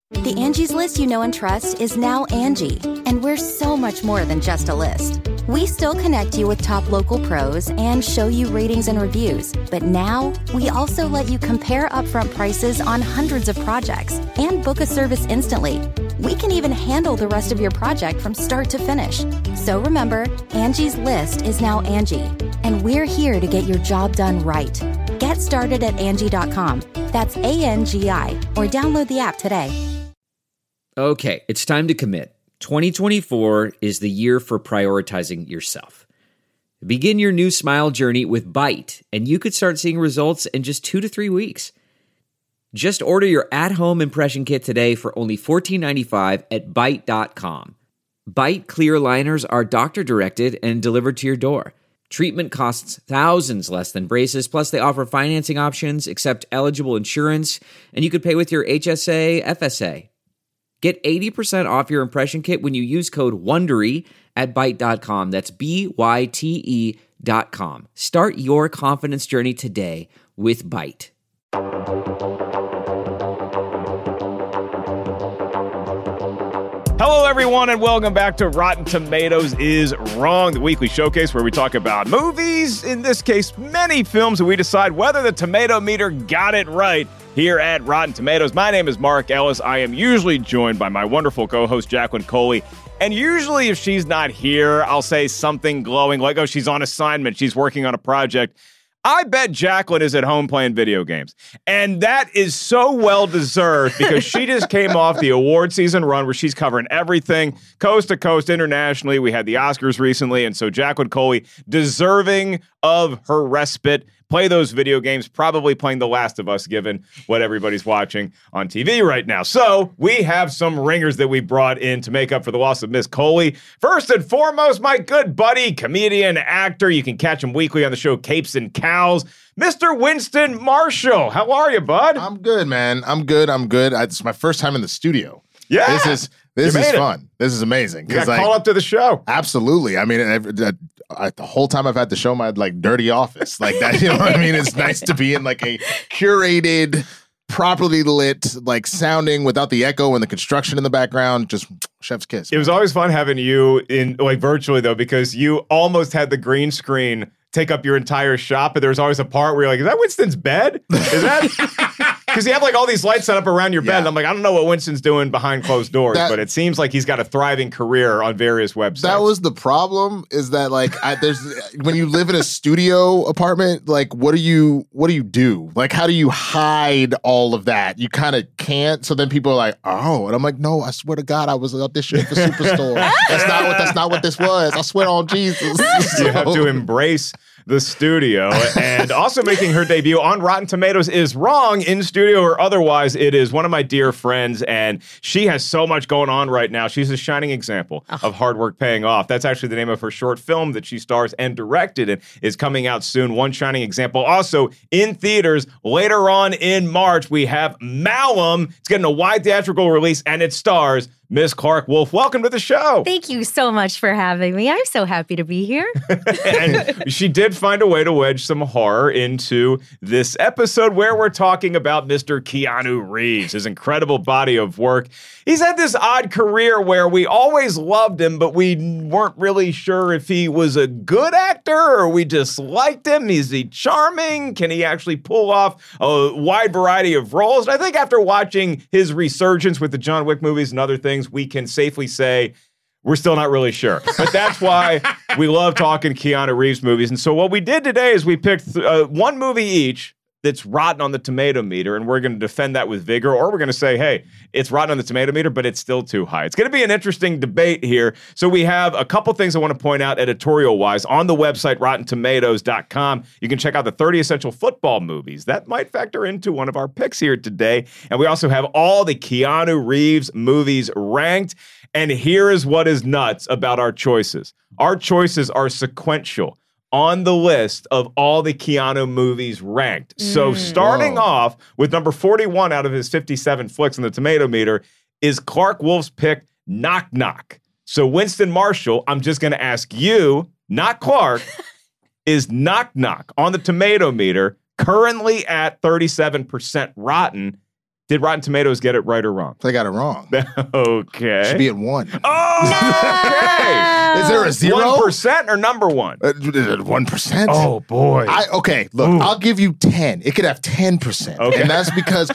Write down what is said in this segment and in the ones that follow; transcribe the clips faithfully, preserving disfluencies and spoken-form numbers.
The Angie's List you know and trust is now Angie, and we're so much more than just a list. We still connect you with top local pros and show you ratings and reviews, but now we also let you compare upfront prices on hundreds of projects and book a service instantly. We can even handle the rest of your project from start to finish. So remember, Angie's List is now Angie, and we're here to get your job done right. Get started at Angie dot com. That's A N G I, or download the app today. Okay, it's time to commit. twenty twenty-four is the year for prioritizing yourself. Begin your new smile journey with Byte, and you could start seeing results in just two to three weeks. Just order your at-home impression kit today for only fourteen ninety-five at Byte dot com. Byte clear liners are doctor-directed and delivered to your door. Treatment costs thousands less than braces, plus they offer financing options, accept eligible insurance, and you could pay with your H S A, F S A. Get eighty percent off your impression kit when you use code WONDERY at Byte dot com. That's B Y T E dot com. Start your confidence journey today with Byte. Hello, everyone, and welcome back to Rotten Tomatoes is Wrong, the weekly showcase where we talk about movies, in this case, many films, and we decide whether the tomato meter got it right here at Rotten Tomatoes. My name is Mark Ellis. I am usually joined by my wonderful co-host, Jacqueline Coley. And usually if she's not here, I'll say something glowing like, oh, she's on assignment, she's working on a project. I bet Jacqueline is at home playing video games. And that is so well-deserved because she just came off the award season run where she's covering everything, coast to coast, internationally. We had the Oscars recently, and so Jacqueline Coley, deserving of her respite, play those video games, probably playing The Last of Us, given what everybody's watching on T V right now. So we have some ringers that we brought in to make up for the loss of Miss Coley. First and foremost, my good buddy, comedian, actor. You can catch him weekly on the show Capes and Cows, Mister Winston Marshall. How are you, bud? I'm good, man. I'm good. I'm good. I, it's my first time in the studio. Yeah. This is this is fun. It. This is amazing. You got like, call up to the show. Absolutely. I mean, I, I, I, the whole time I've had the show, my like dirty office like that. You know what I mean? It's nice to be in like a curated, properly lit, like sounding without the echo and the construction in the background. Just chef's kiss. It was always fun having you in like virtually though, because you almost had the green screen take up your entire shop, and there was always a part where you're like, is that Winston's bed? Is that? Because you have like all these lights set up around your bed. Yeah. And I'm like, I don't know what Winston's doing behind closed doors, that, but it seems like he's got a thriving career on various websites. That was the problem, is that like I, there's when you live in a studio apartment, like what do you what do you do? Like how do you hide all of that? You kind of can't. So then people are like, oh, and I'm like, no, I swear to God, I was auditioning for Superstore. That's not what that's not what this was. I swear on Jesus. So, you have to embrace the studio. And also making her debut on Rotten Tomatoes is Wrong, in studio or otherwise. It is one of my dear friends, and she has so much going on right now. She's a shining example oh. of hard work paying off. That's actually the name of her short film that she stars and directed and is coming out soon. One shining example. Also in theaters later on in March, we have Malum. It's getting a wide theatrical release, and it stars Miss Clarke Wolfe. Welcome to the show. Thank you so much for having me. I'm so happy to be here. And she did find a way to wedge some horror into this episode where we're talking about Mister Keanu Reeves, his incredible body of work. He's had this odd career where we always loved him, but we weren't really sure if he was a good actor or we just liked him. Is he charming? Can he actually pull off a wide variety of roles? And I think after watching his resurgence with the John Wick movies and other things, we can safely say we're still not really sure. But that's why we love talking Keanu Reeves movies. And so what we did today is we picked uh, one movie each that's rotten on the tomato meter, and we're going to defend that with vigor, or we're going to say, hey, it's rotten on the tomato meter, but it's still too high. It's going to be an interesting debate here. So we have a couple things I want to point out editorial-wise. On the website, rotten tomatoes dot com, you can check out the thirty essential football movies. That might factor into one of our picks here today. And we also have all the Keanu Reeves movies ranked. And here is what is nuts about our choices. Our choices are sequential on the list of all the Keanu movies ranked. Mm. So starting Whoa. off with number forty-one out of his fifty-seven flicks on the tomato meter is Clarke Wolfe's pick, Knock Knock. So Winston Marshall, I'm just going to ask you, not Clarke, is Knock Knock on the tomato meter currently at thirty-seven percent rotten? Did Rotten Tomatoes get it right or wrong? They got it wrong. Okay. Should be at one. Oh, okay. Is there a zero? One percent or number one? One percent. Oh boy. I okay. Look, Ooh. I'll give you ten. It could have ten percent, Okay. and that's because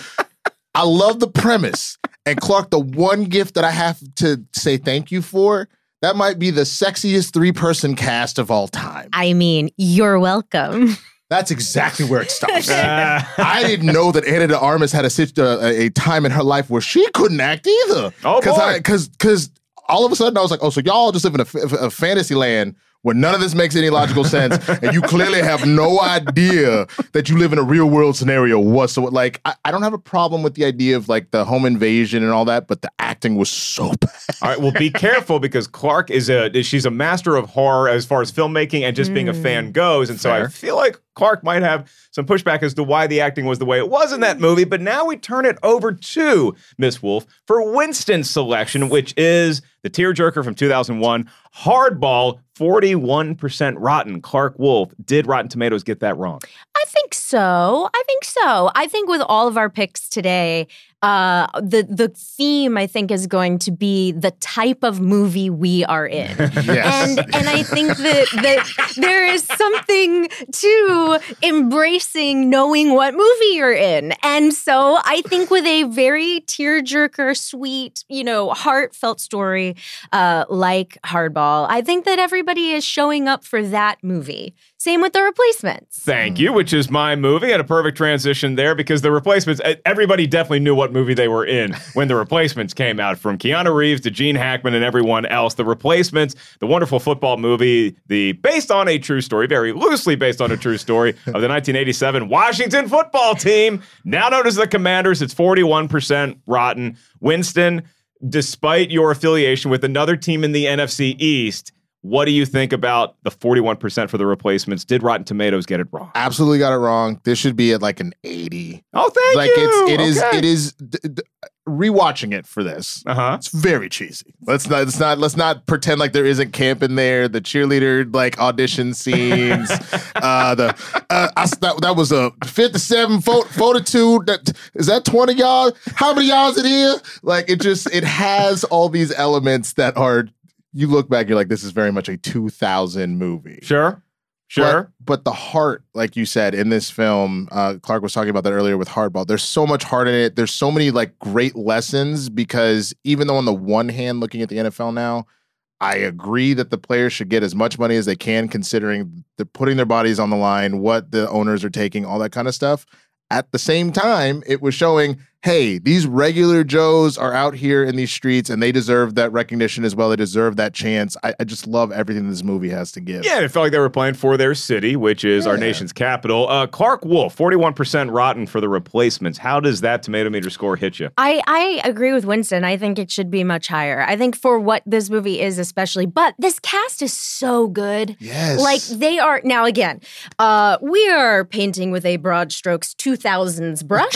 I love the premise. And Clark, the one gift that I have to say thank you for, that might be the sexiest three-person cast of all time. I mean, you're welcome. That's exactly where it stops. Uh, I didn't know that Ana de Armas had a, sit- uh, a time in her life where she couldn't act either. Oh, boy. Because because all of a sudden I was like, oh, so y'all just live in a, f- a fantasy land where none of this makes any logical sense, and you clearly have no idea that you live in a real world scenario whatsoever. Like, I, I don't have a problem with the idea of like the home invasion and all that, but the acting was so bad. all right, well, be careful because Clark is a she's a master of horror as far as filmmaking and just being a fan goes, and so I Fair. feel like Clark might have some pushback as to why the acting was the way it was in that movie. But now we turn it over to Miss Wolf for Winston's selection, which is the tearjerker from two thousand one, Hardball, forty-one percent rotten. Clark Wolf, did Rotten Tomatoes get that wrong? I think so. I think so. I think with all of our picks today, uh, the the theme I think is going to be the type of movie we are in. Yes. And and I think that, that there is something to embracing knowing what movie you're in. And so I think with a very tearjerker, sweet, you know, heartfelt story uh, like Hardball, I think that everybody is showing up for that movie. Same with The Replacements. Thank you, which is my movie. Had a perfect transition there because The Replacements, everybody definitely knew what movie they were in when The Replacements came out, from Keanu Reeves to Gene Hackman and everyone else. The Replacements, the wonderful football movie, the based on a true story, very loosely based on a true story of the nineteen eighty-seven Washington football team, now known as the Commanders. It's forty-one percent rotten. Winston, despite your affiliation with another team in the N F C East, what do you think about the forty-one percent for The Replacements? Did Rotten Tomatoes get it wrong? Absolutely got it wrong. This should be at like an eighty. Oh, thank like you. it's it is Okay. it is d- d- rewatching it for this. Uh-huh. It's very cheesy. Let's not let's not let's not pretend like there isn't camp in there. The cheerleader like audition scenes. uh the uh I, that, that was a fifty-seven fo- forty-two. That is that twenty yards? How many yards it is? Like it just it has all these elements that are, you look back, you're like, this is very much a two thousand movie. Sure. Sure. But, but the heart, like you said, in this film, uh, Clark was talking about that earlier with Hardball. There's so much heart in it. There's so many like great lessons, because even though on the one hand, looking at the N F L now, I agree that the players should get as much money as they can, considering they're putting their bodies on the line, what the owners are taking, all that kind of stuff. At the same time, it was showing, hey, these regular Joes are out here in these streets and they deserve that recognition as well. They deserve that chance. I, I just love everything this movie has to give. Yeah, and it felt like they were playing for their city, which is our Yeah. nation's capital. Uh, Clark Wolf, forty-one percent rotten for The Replacements. How does that tomato meter score hit you? I, I agree with Winston. I think it should be much higher. I think for what this movie is especially, but this cast is so good. Yes. Like they are, now again, uh, we are painting with a broad strokes two thousands brush.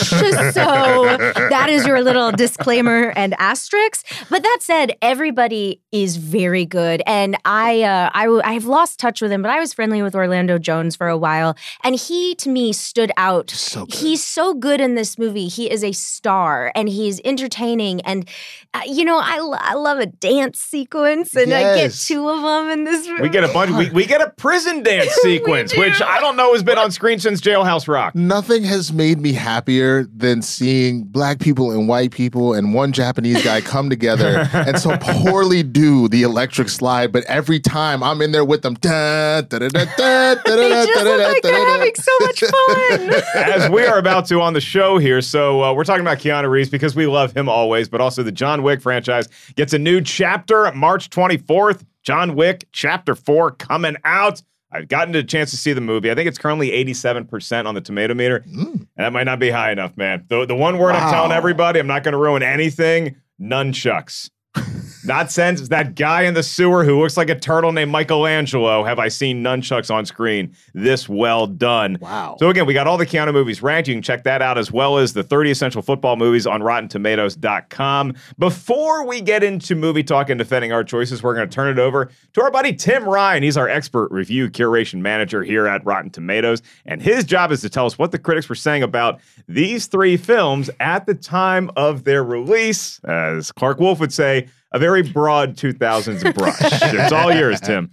So that is your little disclaimer and asterisk. But that said, everybody is very good. And I, uh, I, w- I've lost touch with him, but I was friendly with Orlando Jones for a while. And he, to me, stood out. So good. He's so good in this movie. He is a star and he's entertaining. And, uh, you know, I, lo- I love a dance sequence, and I get Yes. two of them in this movie. We get a bunch. We, we get a prison dance sequence, do. which I don't know has been on screen since Jailhouse Rock. Nothing has made me happier than seeing black people and white people and one Japanese guy come together and so poorly do the electric slide. But every time I'm in there with them, da, da, da, da, da, da, They da, just da, look da, like da, they're da. having so much fun. As we are about to on the show here. So uh, we're talking about Keanu Reeves because we love him always, but also the John Wick franchise gets a new chapter March twenty-fourth. John Wick Chapter four coming out. I've gotten a chance to see the movie. I think it's currently eighty-seven percent on the tomato meter. Mm. And that might not be high enough, man. The, the one word I'm Wow. telling everybody, I'm not going to ruin anything, nunchucks. Not since that guy in the sewer who looks like a turtle named Michelangelo have I seen nunchucks on screen this well done. Wow. So again, we got all the Keanu movies ranked. You can check that out as well as the thirty Essential Football Movies on Rotten Tomatoes dot com. Before we get into movie talk and defending our choices, we're going to turn it over to our buddy Tim Ryan. He's our expert review curation manager here at Rotten Tomatoes, and his job is to tell us what the critics were saying about these three films at the time of their release. As Clark Wolf would say, a very broad two thousands brush. It's all yours, Tim.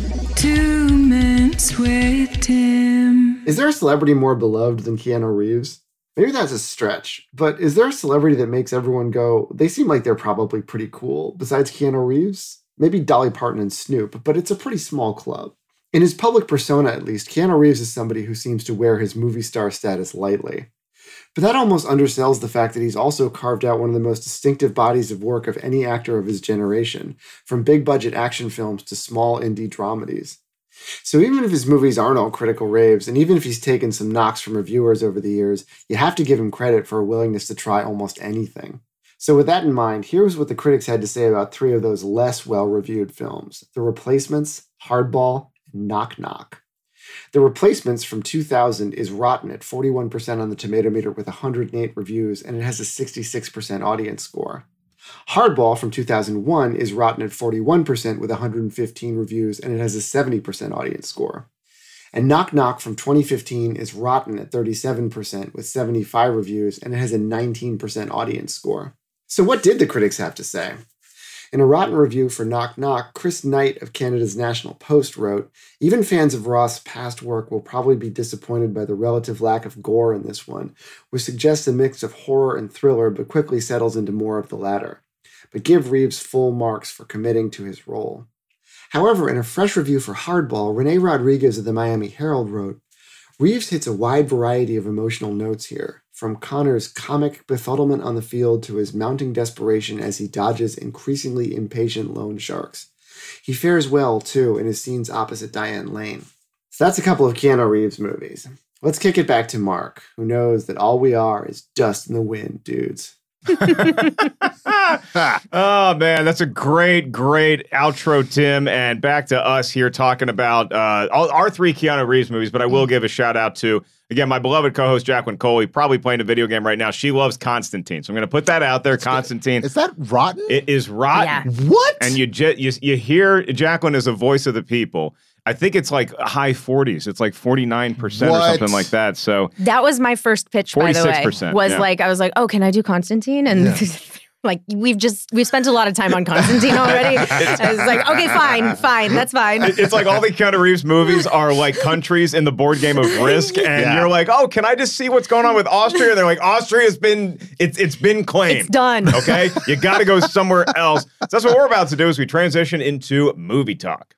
Two minutes with Tim. Is there a celebrity more beloved than Keanu Reeves? Maybe that's a stretch, but is there a celebrity that makes everyone go, they seem like they're probably pretty cool, besides Keanu Reeves? Maybe Dolly Parton and Snoop, but it's a pretty small club. In his public persona, at least, Keanu Reeves is somebody who seems to wear his movie star status lightly. But that almost undersells the fact that he's also carved out one of the most distinctive bodies of work of any actor of his generation, from big-budget action films to small indie dramedies. So even if his movies aren't all critical raves, and even if he's taken some knocks from reviewers over the years, you have to give him credit for a willingness to try almost anything. So with that in mind, here's what the critics had to say about three of those less well-reviewed films: The Replacements, Hardball, and Knock Knock. The Replacements from two thousand is rotten at forty-one percent on the Tomato Meter with one hundred eight reviews, and it has a sixty-six percent audience score. Hardball from two thousand one is rotten at forty-one percent with one hundred fifteen reviews, and it has a seventy percent audience score. And Knock Knock from twenty fifteen is rotten at thirty-seven percent with seventy-five reviews, and it has a nineteen percent audience score. So what did the critics have to say? In a rotten review for Knock Knock, Chris Knight of Canada's National Post wrote, "Even fans of Roth's past work will probably be disappointed by the relative lack of gore in this one, which suggests a mix of horror and thriller but quickly settles into more of the latter. But give Reeves full marks for committing to his role." However, in a fresh review for Hardball, Renee Rodriguez of the Miami Herald wrote, "Reeves hits a wide variety of emotional notes here, from Connor's comic befuddlement on the field to his mounting desperation as he dodges increasingly impatient loan sharks. He fares well, too, in his scenes opposite Diane Lane." So that's a couple of Keanu Reeves movies. Let's kick it back to Mark, who knows that all we are is dust in the wind, dudes. Oh, man, that's a great, great outro, Tim. And back to us here talking about uh, all, our three Keanu Reeves movies, but I will give a shout out to, again, my beloved co-host, Jacqueline Coley, probably playing a video game right now. She loves Constantine. So I'm going to put that out there, It's Constantine. Is that rotten? It is rotten. Yeah. What? And you, ju- you you hear Jacqueline as a voice of the people. I think it's like high forties. It's like forty-nine percent or What? something like that. So That was my first pitch, by the way. forty-six percent, Was yeah. like, I was like, oh, can I do Constantine? And like, we've just, we've spent a lot of time on Constantine already. I was like, okay, fine, fine, that's fine. It- It's like all the Keanu Reeves movies are like countries in the board game of Risk, and Yeah. you're like, oh, can I just see what's going on with Austria? And they're like, Austria's been, it's it's been claimed. It's done. Okay? You got to go somewhere else. So that's what we're about to do as we transition into movie talk.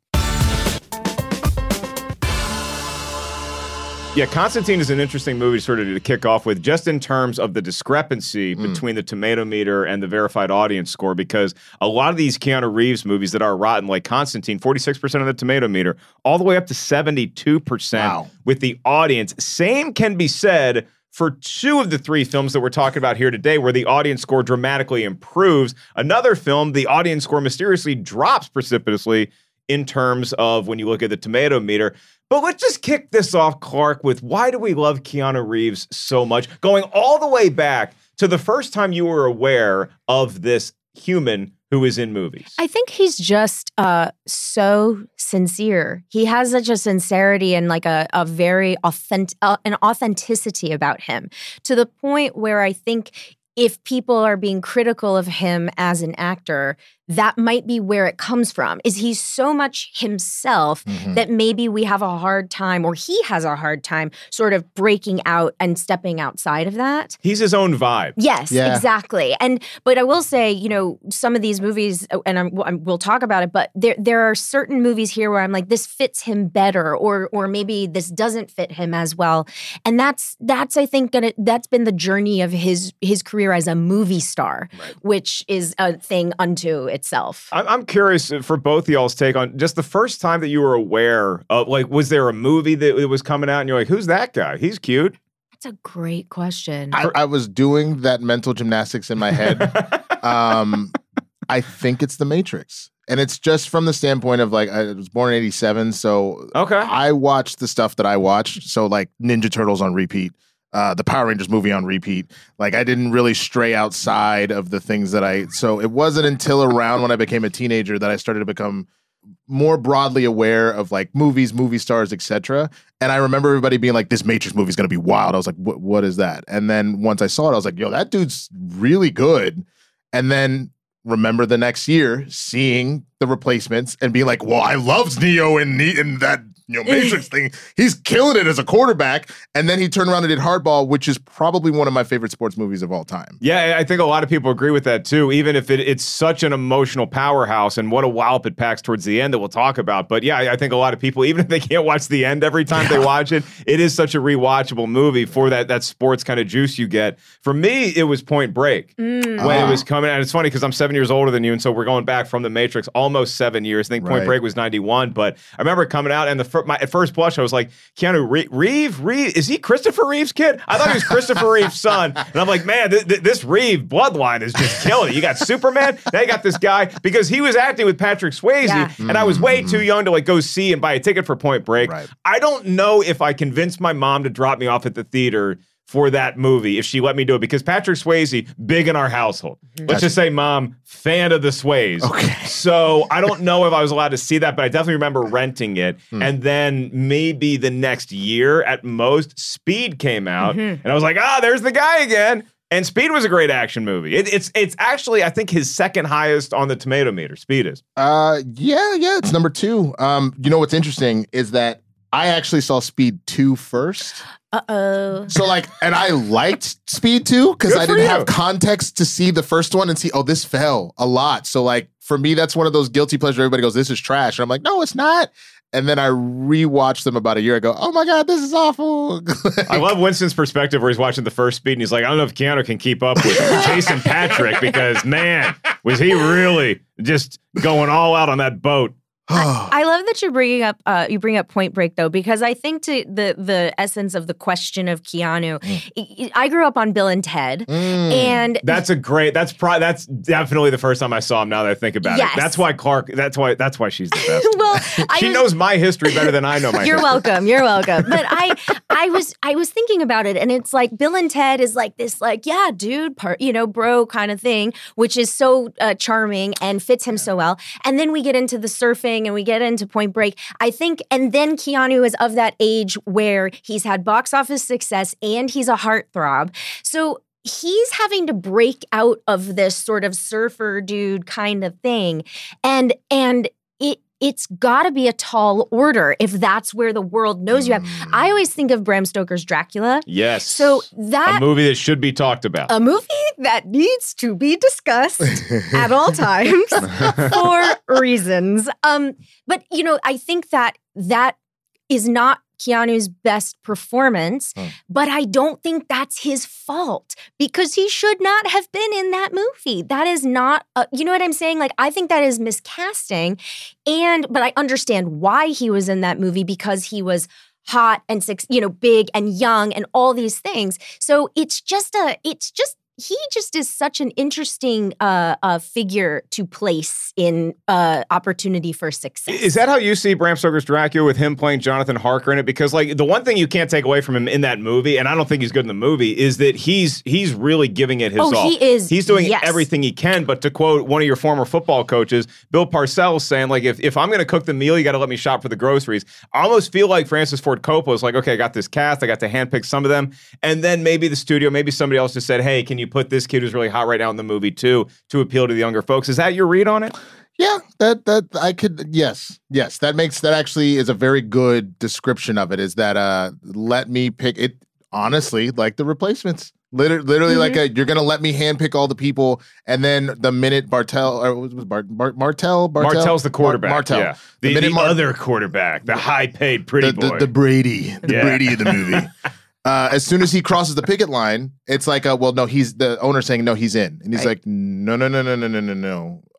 Yeah, Constantine is an interesting movie sort of to kick off with, just in terms of the discrepancy Mm. between the Tomato Meter and the verified audience score, because a lot of these Keanu Reeves movies that are rotten, like Constantine, forty-six percent of the Tomato Meter, all the way up to seventy-two percent Wow. with the audience. Same can be said for two of the three films that we're talking about here today, where the audience score dramatically improves. Another film, the audience score mysteriously drops precipitously in terms of when you look at the Tomato Meter. But let's just kick this off, Clark, with why do we love Keanu Reeves so much? Going all the way back to the first time you were aware of this human who is in movies. I think he's just uh, so sincere. He has such a sincerity and like a, a very authentic, uh, an authenticity about him, to the point where I think if people are being critical of him as an actor, that might be where it comes from, is he's so much himself Mhm. that maybe we have a hard time, or he has a hard time sort of breaking out and stepping outside of that. He's his own vibe. Yes, Yeah. exactly. And but I will say, you know, some of these movies, and I'm, I'm, we'll talk about it, but there there are certain movies here where I'm like, this fits him better, or or maybe this doesn't fit him as well. And that's that's I think gonna that's been the journey of his his career as a movie star, which is a thing unto itself. I'm, I'm curious for both of y'all's take on just the first time that you were aware of, like, was there a movie that it was coming out and you're like, who's that guy? He's cute. That's a great question. I, I was doing that mental gymnastics in my head. um, I think it's The Matrix. And it's just from the standpoint of like, I was born in eighty-seven, so okay. I watched the stuff that I watched. So like Ninja Turtles on repeat, uh, the Power Rangers movie on repeat. Like I didn't really stray outside of the things that I, so it wasn't until around when I became a teenager that I started to become more broadly aware of like movies, movie stars, et cetera. And I remember everybody being like, this Matrix movie is going to be wild. I was like, what is that? And then once I saw it, I was like, yo, that dude's really good. And then remember the next year seeing The Replacements and being like, well, I loved Neo in, ne- in that you know, Matrix thing. He's killing it as a quarterback. And then he turned around and did Hardball, which is probably one of my favorite sports movies of all time. Yeah, I think a lot of people agree with that too, even if it, it's such an emotional powerhouse and what a wallop it packs towards the end that we'll talk about. But yeah, I think a lot of people, even if they can't watch the end every time they watch it, it is such a rewatchable movie for that that sports kind of juice you get. For me, it was Point Break Mm. when Ah. it was coming out. It's funny because I'm seven years older than you, and so we're going back from The Matrix almost seven years. I think Point Right. Break was ninety-one, but I remember it coming out, and the fir- my, at first blush, I was like, Keanu Re- Reeve? Reeve? Is he Christopher Reeve's kid? I thought he was Christopher Reeve's son. And I'm like, man, th- th- this Reeve bloodline is just killing it. You got Superman, now you got this guy, because he was acting with Patrick Swayze, Yeah. and I was way too young to like go see and buy a ticket for Point Break. Right. I don't know if I convinced my mom to drop me off at the theater for that movie, if she let me do it, because Patrick Swayze, big in our household. Let's just say, mom, fan of the Sways. Okay. So I don't know if I was allowed to see that, but I definitely remember renting it. Hmm. And then maybe the next year at most, Speed came out, and I was like, ah, there's the guy again. And Speed was a great action movie. It, it's it's actually, I think, his second highest on the tomato meter. Speed is. Uh, yeah, yeah, it's number two. Um, you know what's interesting is that I actually saw Speed two first. Uh-oh. So like, and I liked Speed two because Good I for didn't you. have context to see the first one and see, oh, this fell a lot. So like, for me, that's one of those guilty pleasure. Everybody goes, this is trash. And I'm like, no, it's not. And then I rewatched them about a year ago. Oh my God, this is awful. I love Winston's perspective where he's watching the first Speed and he's like, I don't know if Keanu can keep up with Jason Patrick because, man, was he really just going all out on that boat. I, I love that you're bringing up uh, you bring up Point Break though, because I think to the the essence of the question of Keanu, I, I grew up on Bill and Ted, Mm. and That's a great. That's pro, That's definitely the first time I saw him. Now that I think about Yes. it, that's why Clark. That's why. That's why she's the best. well, I she was, knows my history better than I know my. You're history. welcome. You're welcome. But I, I was, I was thinking about it, and it's like Bill and Ted is like this, like yeah, dude, part, you know, bro kind of thing, which is so uh, charming and fits him so well. And then we get into the surfing, and we get into Point Break. I think, and then Keanu is of that age where he's had box office success and he's a heartthrob. So he's having to break out of this sort of surfer dude kind of thing, and and it. It's got to be a tall order if that's where the world knows you have. I always think of Bram Stoker's Dracula. Yes. So that a movie that should be talked about. a movie that needs to be discussed at all times for reasons. Um, but you know, I think that that is not Keanu's best performance, Hmm. but I don't think that's his fault because he should not have been in that movie. That is not, a, you know what I'm saying? Like, I think that is miscasting. And, but I understand why he was in that movie because he was hot and, sex, you know, big and young and all these things. So it's just a, it's just, he just is such an interesting uh, uh, figure to place in uh, opportunity for success. Is that how you see Bram Stoker's Dracula with him playing Jonathan Harker in it? Because like the one thing you can't take away from him in that movie, and I don't think he's good in the movie, is that he's he's really giving it his Oh, all. he is, He's doing yes. everything he can. But to quote one of your former football coaches, Bill Parcells, saying like, if, if I'm going to cook the meal, you got to let me shop for the groceries. I almost feel like Francis Ford Coppola is like, okay, I got this cast, I got to handpick some of them, and then maybe the studio, maybe somebody else just said, hey, can you put this kid who's really hot right now in the movie too to appeal to the younger folks? Is that your read on it? Yeah, that that I could yes. Yes, that makes that actually is a very good description of it is that uh let me pick it honestly like The Replacements. Literally, literally Mm-hmm. like a, you're going to let me handpick all the people and then the minute Bartel or was was Bart, Bart Martell Bartel Martell's the quarterback. Mar- Martell. Yeah. The, the, minute Mar- other quarterback, the high-paid pretty the, the, boy. the Brady, the Yeah. Brady of the movie. Uh, as soon as he crosses the picket line, it's like, uh, well, no, he's the owner saying, no, he's in. And he's Right. like, no, no, no, no, no, no, no, no.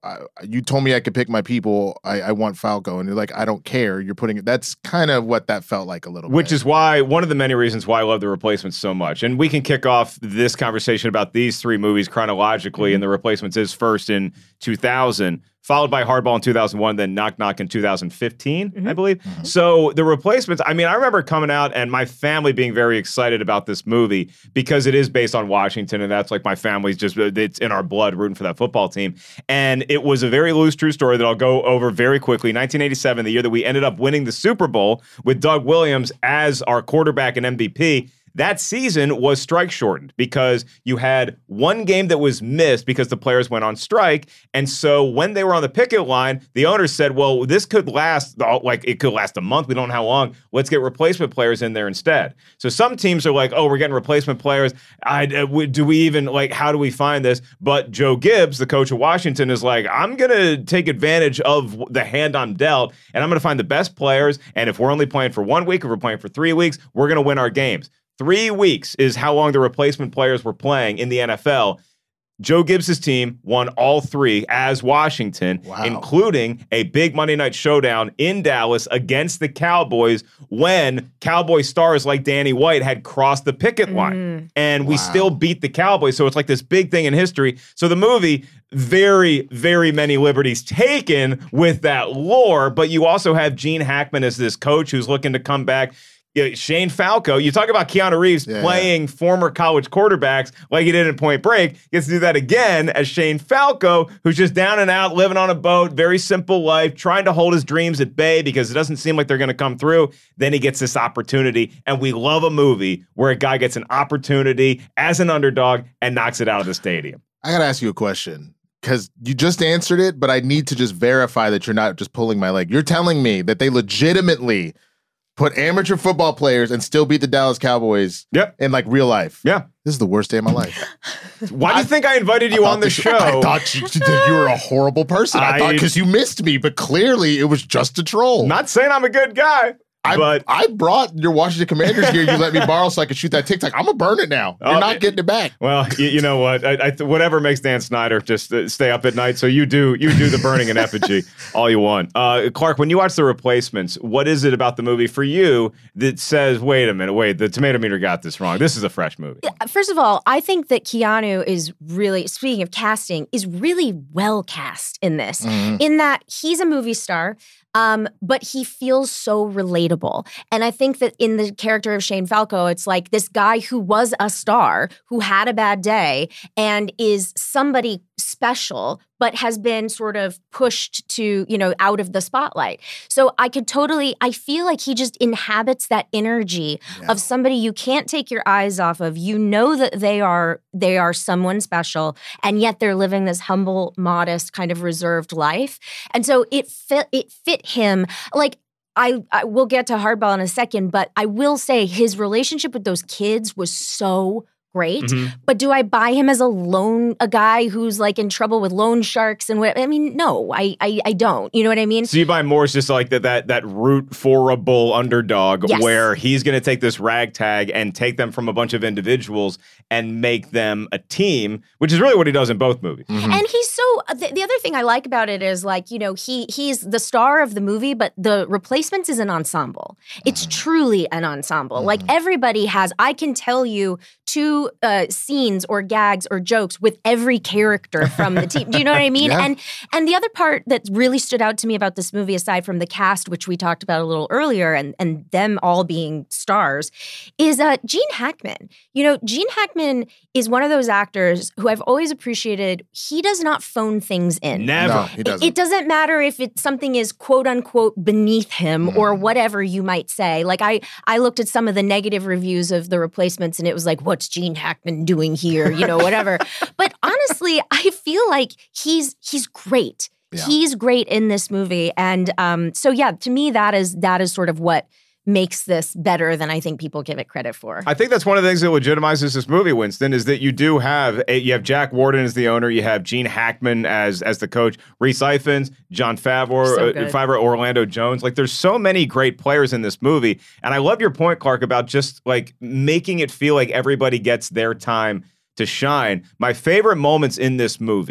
I, you told me I could pick my people. I, I want Falco. And you're like, I don't care. You're putting it. That's kind of what that felt like a little Which bit. is why, one of the many reasons why I love The Replacements so much. And we can kick off this conversation about these three movies chronologically, and The Replacements is first in two thousand, followed by Hardball in two thousand one, then Knock Knock in two thousand fifteen, mm-hmm. I believe. Mm-hmm. So The Replacements, I mean, I remember coming out and my family being very excited about this movie because it is based on Washington, and that's like my family's just, it's in our blood rooting for that football team. And it was a very loose, true story that I'll go over very quickly. nineteen eighty-seven, the year that we ended up winning the Super Bowl with Doug Williams as our quarterback and M V P. That season was strike shortened because you had one game that was missed because the players went on strike. And so when they were on the picket line, the owners said, well, this could last, like it could last a month. We don't know how long. Let's get replacement players in there instead. So some teams are like, oh, we're getting replacement players. I, do we even, like, how do we find this? But Joe Gibbs, the coach of Washington, is like, I'm going to take advantage of the hand I'm dealt, and I'm going to find the best players. And if we're only playing for one week, if we're playing for three weeks, we're going to win our games. Three weeks is how long the replacement players were playing in the N F L. Joe Gibbs' team won all three as Washington, wow. including a big Monday night showdown in Dallas against the Cowboys when Cowboy stars like Danny White had crossed the picket line. Mm. And we wow. still beat the Cowboys. So it's like this big thing in history. So the movie, very, very many liberties taken with that lore, but you also have Gene Hackman as this coach who's looking to come back. Yeah, Shane Falco, you talk about Keanu Reeves yeah, playing yeah. former college quarterbacks like he did in Point Break, gets to do that again as Shane Falco, who's just down and out, living on a boat, very simple life, trying to hold his dreams at bay because it doesn't seem like they're going to come through. Then he gets this opportunity, and we love a movie where a guy gets an opportunity as an underdog and knocks it out of the stadium. I got to ask you a question. Because you just answered it, but I need to just verify that you're not just pulling my leg. You're telling me that they legitimately put amateur football players and still beat the Dallas Cowboys yep. in like real life. Yeah. This is the worst day of my life. Why do you think I invited you I on the show? I thought you, you were a horrible person. I, I thought because you missed me, but clearly it was just a troll. Not saying I'm a good guy. I, but I brought your Washington Commanders gear you let me borrow so I could shoot that TikTok. I'm going to burn it now. You're oh, not getting it back. Well, you, you know what? I, I, whatever makes Dan Snyder just uh, stay up at night. So you do you do the burning in effigy all you want. Uh, Clark, when you watch The Replacements, what is it about the movie for you that says, wait a minute, wait, the tomato meter got this wrong. This is a fresh movie. First of all, I think that Keanu is really, speaking of casting, is really well cast in this, mm-hmm. in that he's a movie star. Um, but he feels so relatable. And I think that in the character of Shane Falco, it's like this guy who was a star, who had a bad day, and is somebody special, but has been sort of pushed to, you know, out of the spotlight. So I could totally, I feel like he just inhabits that energy yeah. of somebody you can't take your eyes off of. You know that they are, they are someone special, and yet they're living this humble, modest, kind of reserved life. And so it fit, it fit him. Like, I, I will get to Hardball in a second, but I will say his relationship with those kids was so great. Mm-hmm. But do I buy him as a loan, a guy who's like in trouble with loan sharks and what? I mean, no, I, I, I don't. You know what I mean? So you buy more as just like that, that, that root for a bull underdog yes. where he's going to take this ragtag and take them from a bunch of individuals and make them a team, which is really what he does in both movies. Mm-hmm. And he's so, the, the other thing I like about it is like, you know, he he's the star of the movie, but The Replacements is an ensemble. It's mm-hmm. truly an ensemble. Mm-hmm. Like everybody has, I can tell you two uh, scenes or gags or jokes with every character from the team. Do you know what I mean? Yeah. And and the other part that really stood out to me about this movie, aside from the cast, which we talked about a little earlier, and, and them all being stars, is uh, Gene Hackman. You know, Gene Hackman is one of those actors who I've always appreciated. He does not phone things in. Never. No, he doesn't. It, it doesn't matter if it, something is quote unquote beneath him mm. or whatever you might say. Like I, I looked at some of the negative reviews of The Replacements and it was like, what's Gene Hackman doing here? You know, whatever. But honestly, I feel like he's he's great. Yeah. He's great in this movie. And um, so, yeah, to me, that is that is sort of what makes this better than I think people give it credit for. I think that's one of the things that legitimizes this movie, Winston, is that you do have a, you have Jack Warden as the owner, you have Gene Hackman as as the coach, Reese Ifans, Jon Favreau, so uh, Favreau, Orlando Jones. Like, there's so many great players in this movie, and I love your point, Clark, about just like making it feel like everybody gets their time to shine. My favorite moments in this movie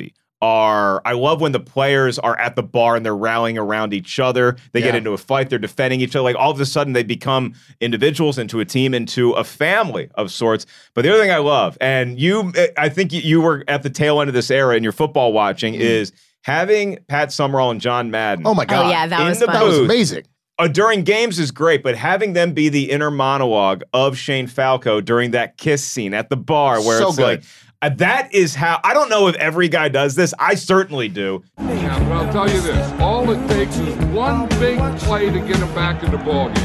are, I love when the players are at the bar and they're rallying around each other. They yeah. get into a fight, they're defending each other. Like all of a sudden they become individuals into a team, into a family of sorts. But the other thing I love, and you, I think you were at the tail end of this era in your football watching, mm. is having Pat Summerall and John Madden. Oh my God. Oh yeah, that was the fun. That was amazing. Uh, during games is great, but having them be the inner monologue of Shane Falco during that kiss scene at the bar where so it's good. like, uh, that is how, I don't know if every guy does this. I certainly do. Yeah, but I'll tell you this. All it takes is one big play to get him back in the ballgame.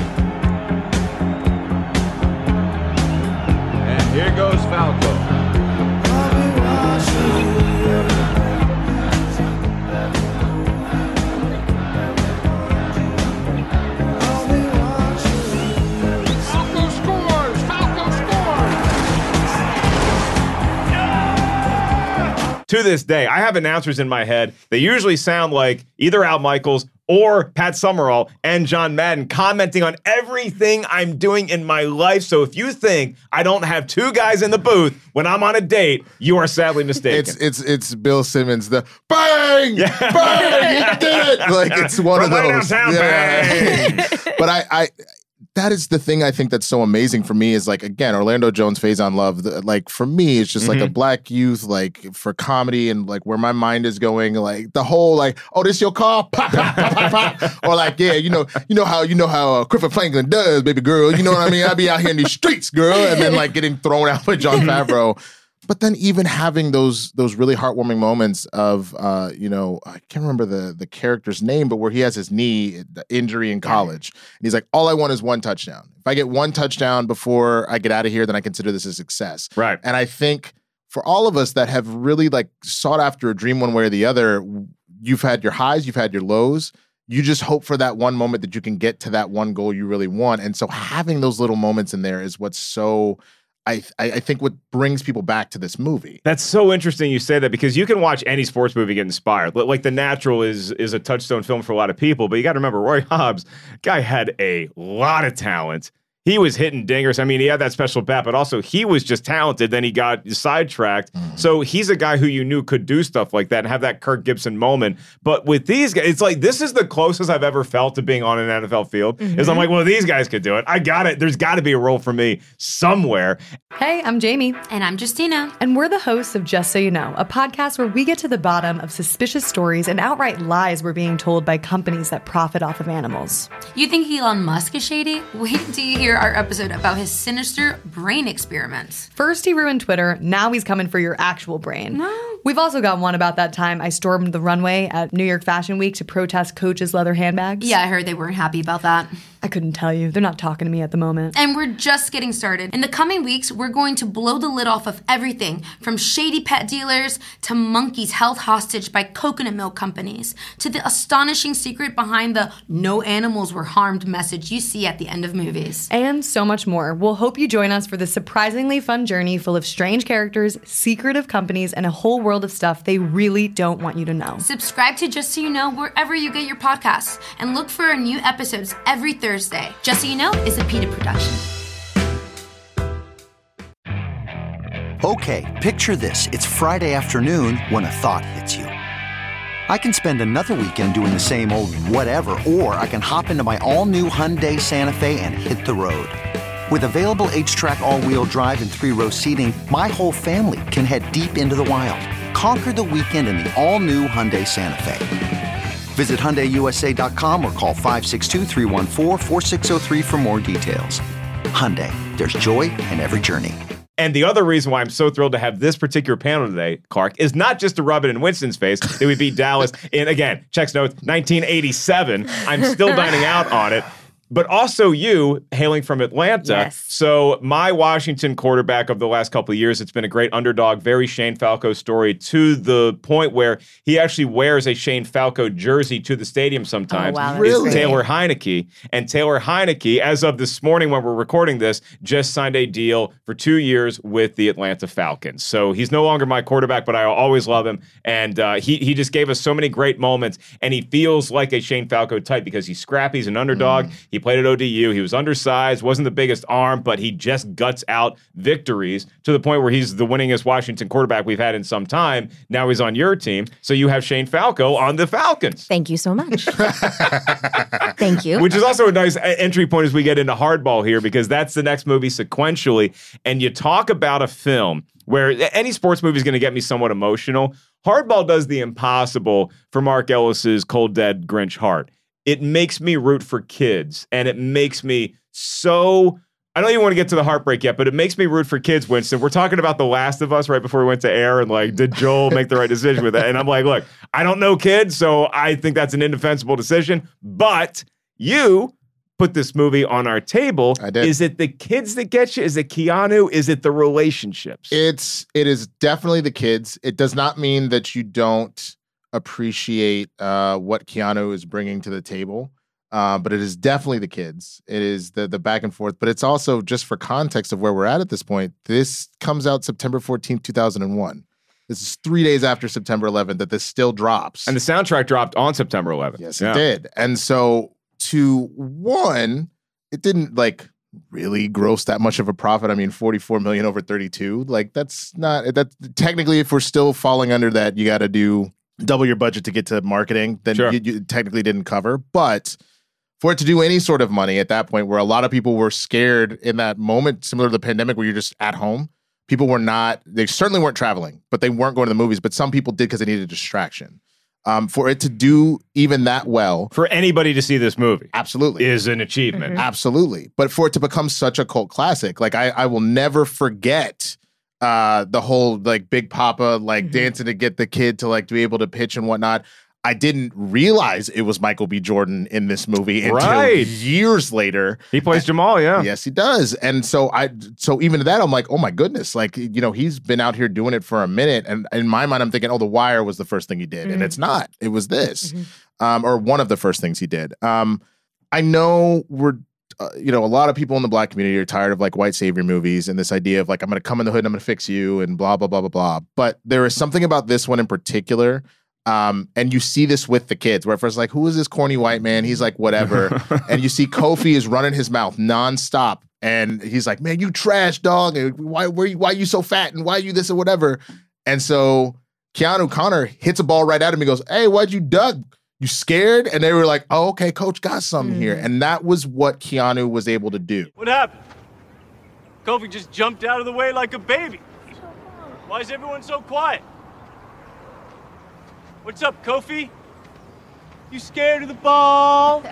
And here goes Falco. To this day, I have announcers in my head. They usually sound like either Al Michaels or Pat Summerall and John Madden commenting on everything I'm doing in my life. So if you think I don't have two guys in the booth when I'm on a date, you are sadly mistaken. It's it's it's Bill Simmons, the bang, yeah. bang, he did it. Like it's one From of way those. Downtown, Yeah. bang. But I, I, that is the thing I think that's so amazing for me is like, again, Orlando Jones, Faison Love, the, like for me, it's just mm-hmm. like a black youth, like for comedy and like where my mind is going, like the whole like, oh, this your car? Pop, pop, pop, pop, pop. Or like, yeah, you know, you know how, you know how uh, Clifford Franklin does, baby girl. You know what I mean? I be out here in these streets, girl. And then like getting thrown out by Jon Favreau. But then even having those those really heartwarming moments of, uh, you know, I can't remember the the character's name, but where he has his knee injury in college. And he's like, all I want is one touchdown. If I get one touchdown before I get out of here, then I consider this a success. Right. And I think for all of us that have really like sought after a dream one way or the other, you've had your highs, you've had your lows. You just hope for that one moment that you can get to that one goal you really want. And so having those little moments in there is what's so... I, I think what brings people back to this movie. That's so interesting you say that because you can watch any sports movie get inspired. Like The Natural is is a touchstone film for a lot of people, but you got to remember Roy Hobbs, guy had a lot of talent. He was hitting dingers. I mean, he had that special bat, but also he was just talented. Then he got sidetracked. Mm-hmm. So he's a guy who you knew could do stuff like that and have that Kirk Gibson moment. But with these guys, it's like this is the closest I've ever felt to being on an N F L field. Mm-hmm. Is I'm like, well, these guys could do it. I got it. There's got to be a role for me somewhere. Hey, I'm Jamie. And I'm Justina. And we're the hosts of Just So You Know, a podcast where we get to the bottom of suspicious stories and outright lies we're being told by companies that profit off of animals. You think Elon Musk is shady? Wait till you hear our episode about his sinister brain experiments. First he ruined Twitter, now he's coming for your actual brain. No. We've also got one about that time I stormed the runway at New York Fashion Week to protest Coach's leather handbags. Yeah, I heard they weren't happy about that. I couldn't tell you. They're not talking to me at the moment. And we're just getting started. In the coming weeks, we're going to blow the lid off of everything from shady pet dealers to monkeys held hostage by coconut milk companies to the astonishing secret behind the no animals were harmed message you see at the end of movies. And so much more. We'll hope you join us for this surprisingly fun journey full of strange characters, secretive companies, and a whole world of stuff they really don't want you to know. Subscribe to Just So You Know wherever you get your podcasts and look for our new episodes every Thursday. Thursday. Just So You Know is a PETA production. Okay, picture this. It's Friday afternoon when a thought hits you. I can spend another weekend doing the same old whatever, or I can hop into my all-new Hyundai Santa Fe and hit the road. With available H-Track all-wheel drive and three-row seating, my whole family can head deep into the wild. Conquer the weekend in the all-new Hyundai Santa Fe. Visit Hyundai U S A dot com or call five six two, three one four, four six zero three for more details. Hyundai, there's joy in every journey. And the other reason why I'm so thrilled to have this particular panel today, Clark, is not just to rub it in Winston's face that we beat Dallas in, again, checks notes, nineteen eighty-seven. I'm still dining out on it. But also you, hailing from Atlanta. Yes. So my Washington quarterback of the last couple of years, it's been a great underdog, very Shane Falco story to the point where he actually wears a Shane Falco jersey to the stadium sometimes. Oh, wow, that's Really? Is Taylor Heineke. And Taylor Heineke, as of this morning when we're recording this, just signed a deal for two years with the Atlanta Falcons. So he's no longer my quarterback, but I always love him. And uh, he, he just gave us so many great moments. And he feels like a Shane Falco type because he's scrappy, he's an underdog. Mm. He played at O D U. He was undersized, wasn't the biggest arm, but he just guts out victories to the point where he's the winningest Washington quarterback we've had in some time. Now he's on your team. So you have Shane Falco on the Falcons. Thank you so much. Thank you. Which is also a nice entry point as we get into Hardball here, because that's the next movie sequentially. And you talk about a film where any sports movie is going to get me somewhat emotional. Hardball does the impossible for Mark Ellis's Cold Dead Grinch heart. It makes me root for kids, and it makes me so... I don't even want to get to the heartbreak yet, but it makes me root for kids, Winston. We're talking about The Last of Us right before we went to air, and like, did Joel make the right decision with that? And I'm like, look, I don't know kids, so I think that's an indefensible decision. But you put this movie on our table. I did. Is it the kids that get you? Is it Keanu? Is it the relationships? It's it is definitely the kids. It does not mean that you don't appreciate uh, what Keanu is bringing to the table. Uh, but it is definitely the kids. It is the the back and forth. But it's also, just for context of where we're at at this point, this comes out September fourteenth, two thousand one. This is three days after September eleventh that this still drops. And the soundtrack dropped on September eleventh. Yes, yeah. it did. And so, to one, it didn't like really gross that much of a profit. I mean, forty-four million over thirty-two. Like, that's not, that technically, if we're still falling under that, you got to do double your budget to get to marketing, then Sure. you, you technically didn't cover. But for it to do any sort of money at that point, where a lot of people were scared in that moment, similar to the pandemic, where you're just at home, people were not, they certainly weren't traveling, but they weren't going to the movies. But some people did because they needed a distraction. Um, for it to do even that well. For anybody to see this movie. Absolutely. Is an achievement. Mm-hmm. Absolutely. But for it to become such a cult classic, like I, I will never forget uh, the whole like Big Papa, like mm-hmm. dancing to get the kid to like to be able to pitch and whatnot. I didn't realize it was Michael B. Jordan in this movie until right. years later. He plays Jamal, yeah. Yes, he does. And so I, so even to that, I'm like, oh my goodness, like, you know, he's been out here doing it for a minute. And in my mind, I'm thinking, oh, The Wire was the first thing he did. Mm-hmm. And it's not. It was this, mm-hmm. um, or one of the first things he did. Um, I know we're, uh, you know, a lot of people in the Black community are tired of like white savior movies and this idea of like, I'm going to come in the hood and I'm going to fix you and blah, blah, blah, blah, blah. But there is something about this one in particular. Um, and you see this with the kids, where at first like, who is this corny white man? He's like, whatever. And you see Kofi is running his mouth nonstop. And he's like, man, you trash dog. And why, where you, why are you so fat? And why are you this or whatever? And so Keanu Connor hits a ball right at him. He goes, hey, why'd you duck? You scared? And they were like, oh, okay, coach got something mm. here. And that was what Keanu was able to do. What happened? Kofi just jumped out of the way like a baby. Why is everyone so quiet? What's up, Kofi? You scared of the ball?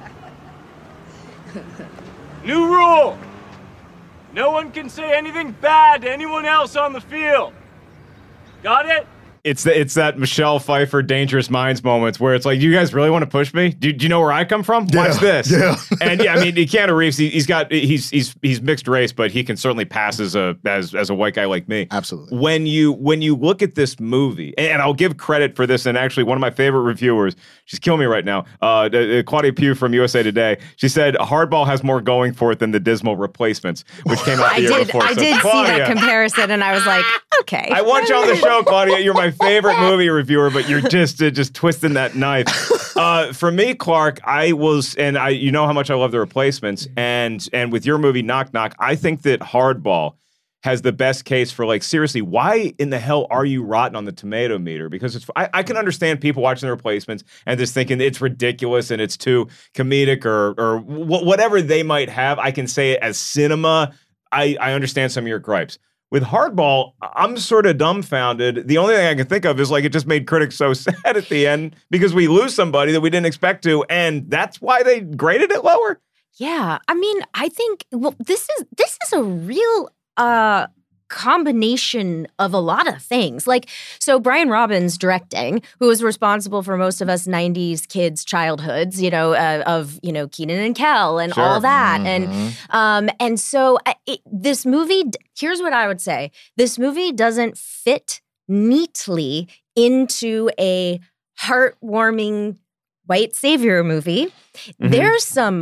New rule. No one can say anything bad to anyone else on the field. Got it? It's the, it's that Michelle Pfeiffer Dangerous Minds moments where it's like, you guys really want to push me? Do, do you know where I come from? Yeah, Watch this. Yeah. And yeah, I mean, Keanu Reeves, he, he's got he's he's he's mixed race, but he can certainly pass as a as as a white guy like me. Absolutely. When you when you look at this movie, and, and I'll give credit for this, and actually one of my favorite reviewers, she's killing me right now, uh, uh, Claudia Pugh from U S A Today. She said Hardball has more going for it than The Dismal Replacements, which came out the I year did, before. I So, did Claudia, see that comparison, and I was like, okay. I want you on the show, Claudia. You're my favorite movie reviewer, but you're just uh, just twisting that knife. Uh, for me, Clark, I was, and I, you know how much I love The Replacements, and and with your movie Knock Knock, I think that Hardball has the best case for like, seriously, why in the hell are you rotten on the tomato meter? Because it's, I, I can understand people watching The Replacements and just thinking it's ridiculous and it's too comedic or or wh- whatever they might have. I can say it as cinema. I, I understand some of your gripes. With Hardball, I'm sort of dumbfounded. The only thing I can think of is like it just made critics so sad at the end because we lose somebody that we didn't expect to, and that's why they graded it lower. Yeah, I mean, I think well, this is this is a real uh, combination of a lot of things. Like, so Brian Robbins directing, who was responsible for most of us nineties kids' childhoods, you know, uh, of you know Kenan and Kel and Sure. all that, Mm-hmm. and um, and so uh, it, this movie. Here's what I would say: this movie doesn't fit neatly into a heartwarming white savior movie. Mm-hmm. There's some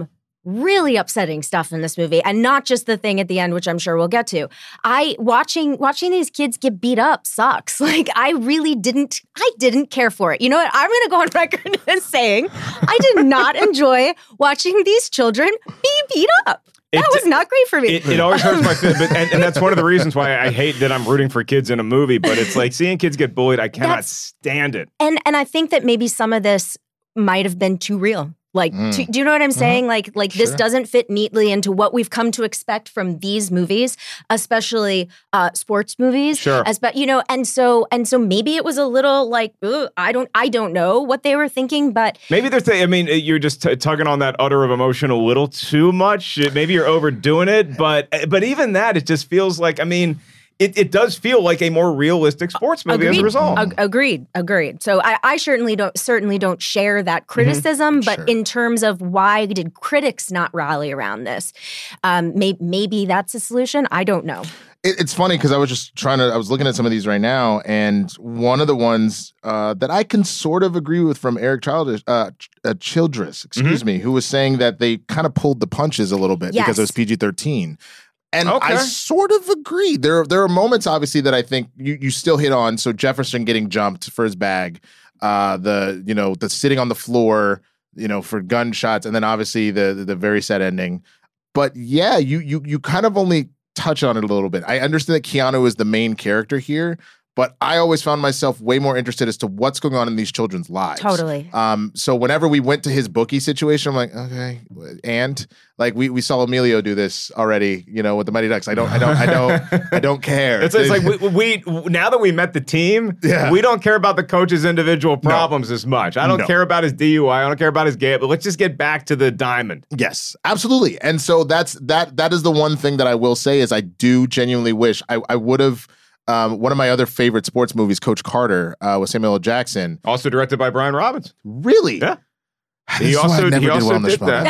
really upsetting stuff in this movie, and not just the thing at the end, which I'm sure we'll get to. I watching watching these kids get beat up sucks. Like I really didn't I didn't care for it. You know what? I'm going to go on record as saying I did not enjoy watching these children be beat up. That it, was not great for me. It, it always hurts my feelings, but and, and that's one of the reasons why I hate that I'm rooting for kids in a movie. But it's like seeing kids get bullied, I cannot that's, stand it. And and I think that maybe some of this might have been too real. Like, mm. to, do you know what I'm saying? Mm-hmm. Like, like sure. This doesn't fit neatly into what we've come to expect from these movies, especially uh, sports movies. Sure. As, but you know, and so and so maybe it was a little like, ugh, I don't, I don't know what they were thinking, but maybe they're. Th- I mean, you're just t- tugging on that udder of emotion a little too much. Maybe you're overdoing it, but but even that, it just feels like. I mean. It, it does feel like a more realistic sports movie agreed. as a result. Ag- agreed, agreed. So I, I certainly don't certainly don't share that criticism, mm-hmm. but sure. in terms of why did critics not rally around this, um, may, maybe that's a solution. I don't know. It, it's funny because I was just trying to. I was looking at some of these right now, and one of the ones uh, that I can sort of agree with from Eric Childress, uh, uh, Childress, excuse mm-hmm. me, who was saying that they kind of pulled the punches a little bit yes. because it was P G thirteen. And okay. I sort of agree. There, there are moments, obviously, that I think you, you still hit on. So Jefferson getting jumped for his bag, uh, the you know the sitting on the floor, you know, for gunshots, and then obviously the the, the very sad ending. But yeah, you you you kind of only touch on it a little bit. I understand that Keanu is the main character here, but I always found myself way more interested as to what's going on in these children's lives. Totally. Um, so whenever we went to his bookie situation, I'm like, okay, and like we, we saw Emilio do this already, you know, with the Mighty Ducks. I don't, I don't, I don't, I don't care. It's, it's like we, we now that we met the team, yeah. we don't care about the coach's individual problems no. as much. I don't no. care about his D U I. I don't care about his gay. But let's just get back to the diamond. Yes, absolutely. And so that's that. That is the one thing that I will say is I do genuinely wish I, I would have. Um, one of my other favorite sports movies, Coach Carter, uh, with Samuel L. Jackson. Also directed by Brian Robbins. Really? Yeah. He this also, he did, also well did that.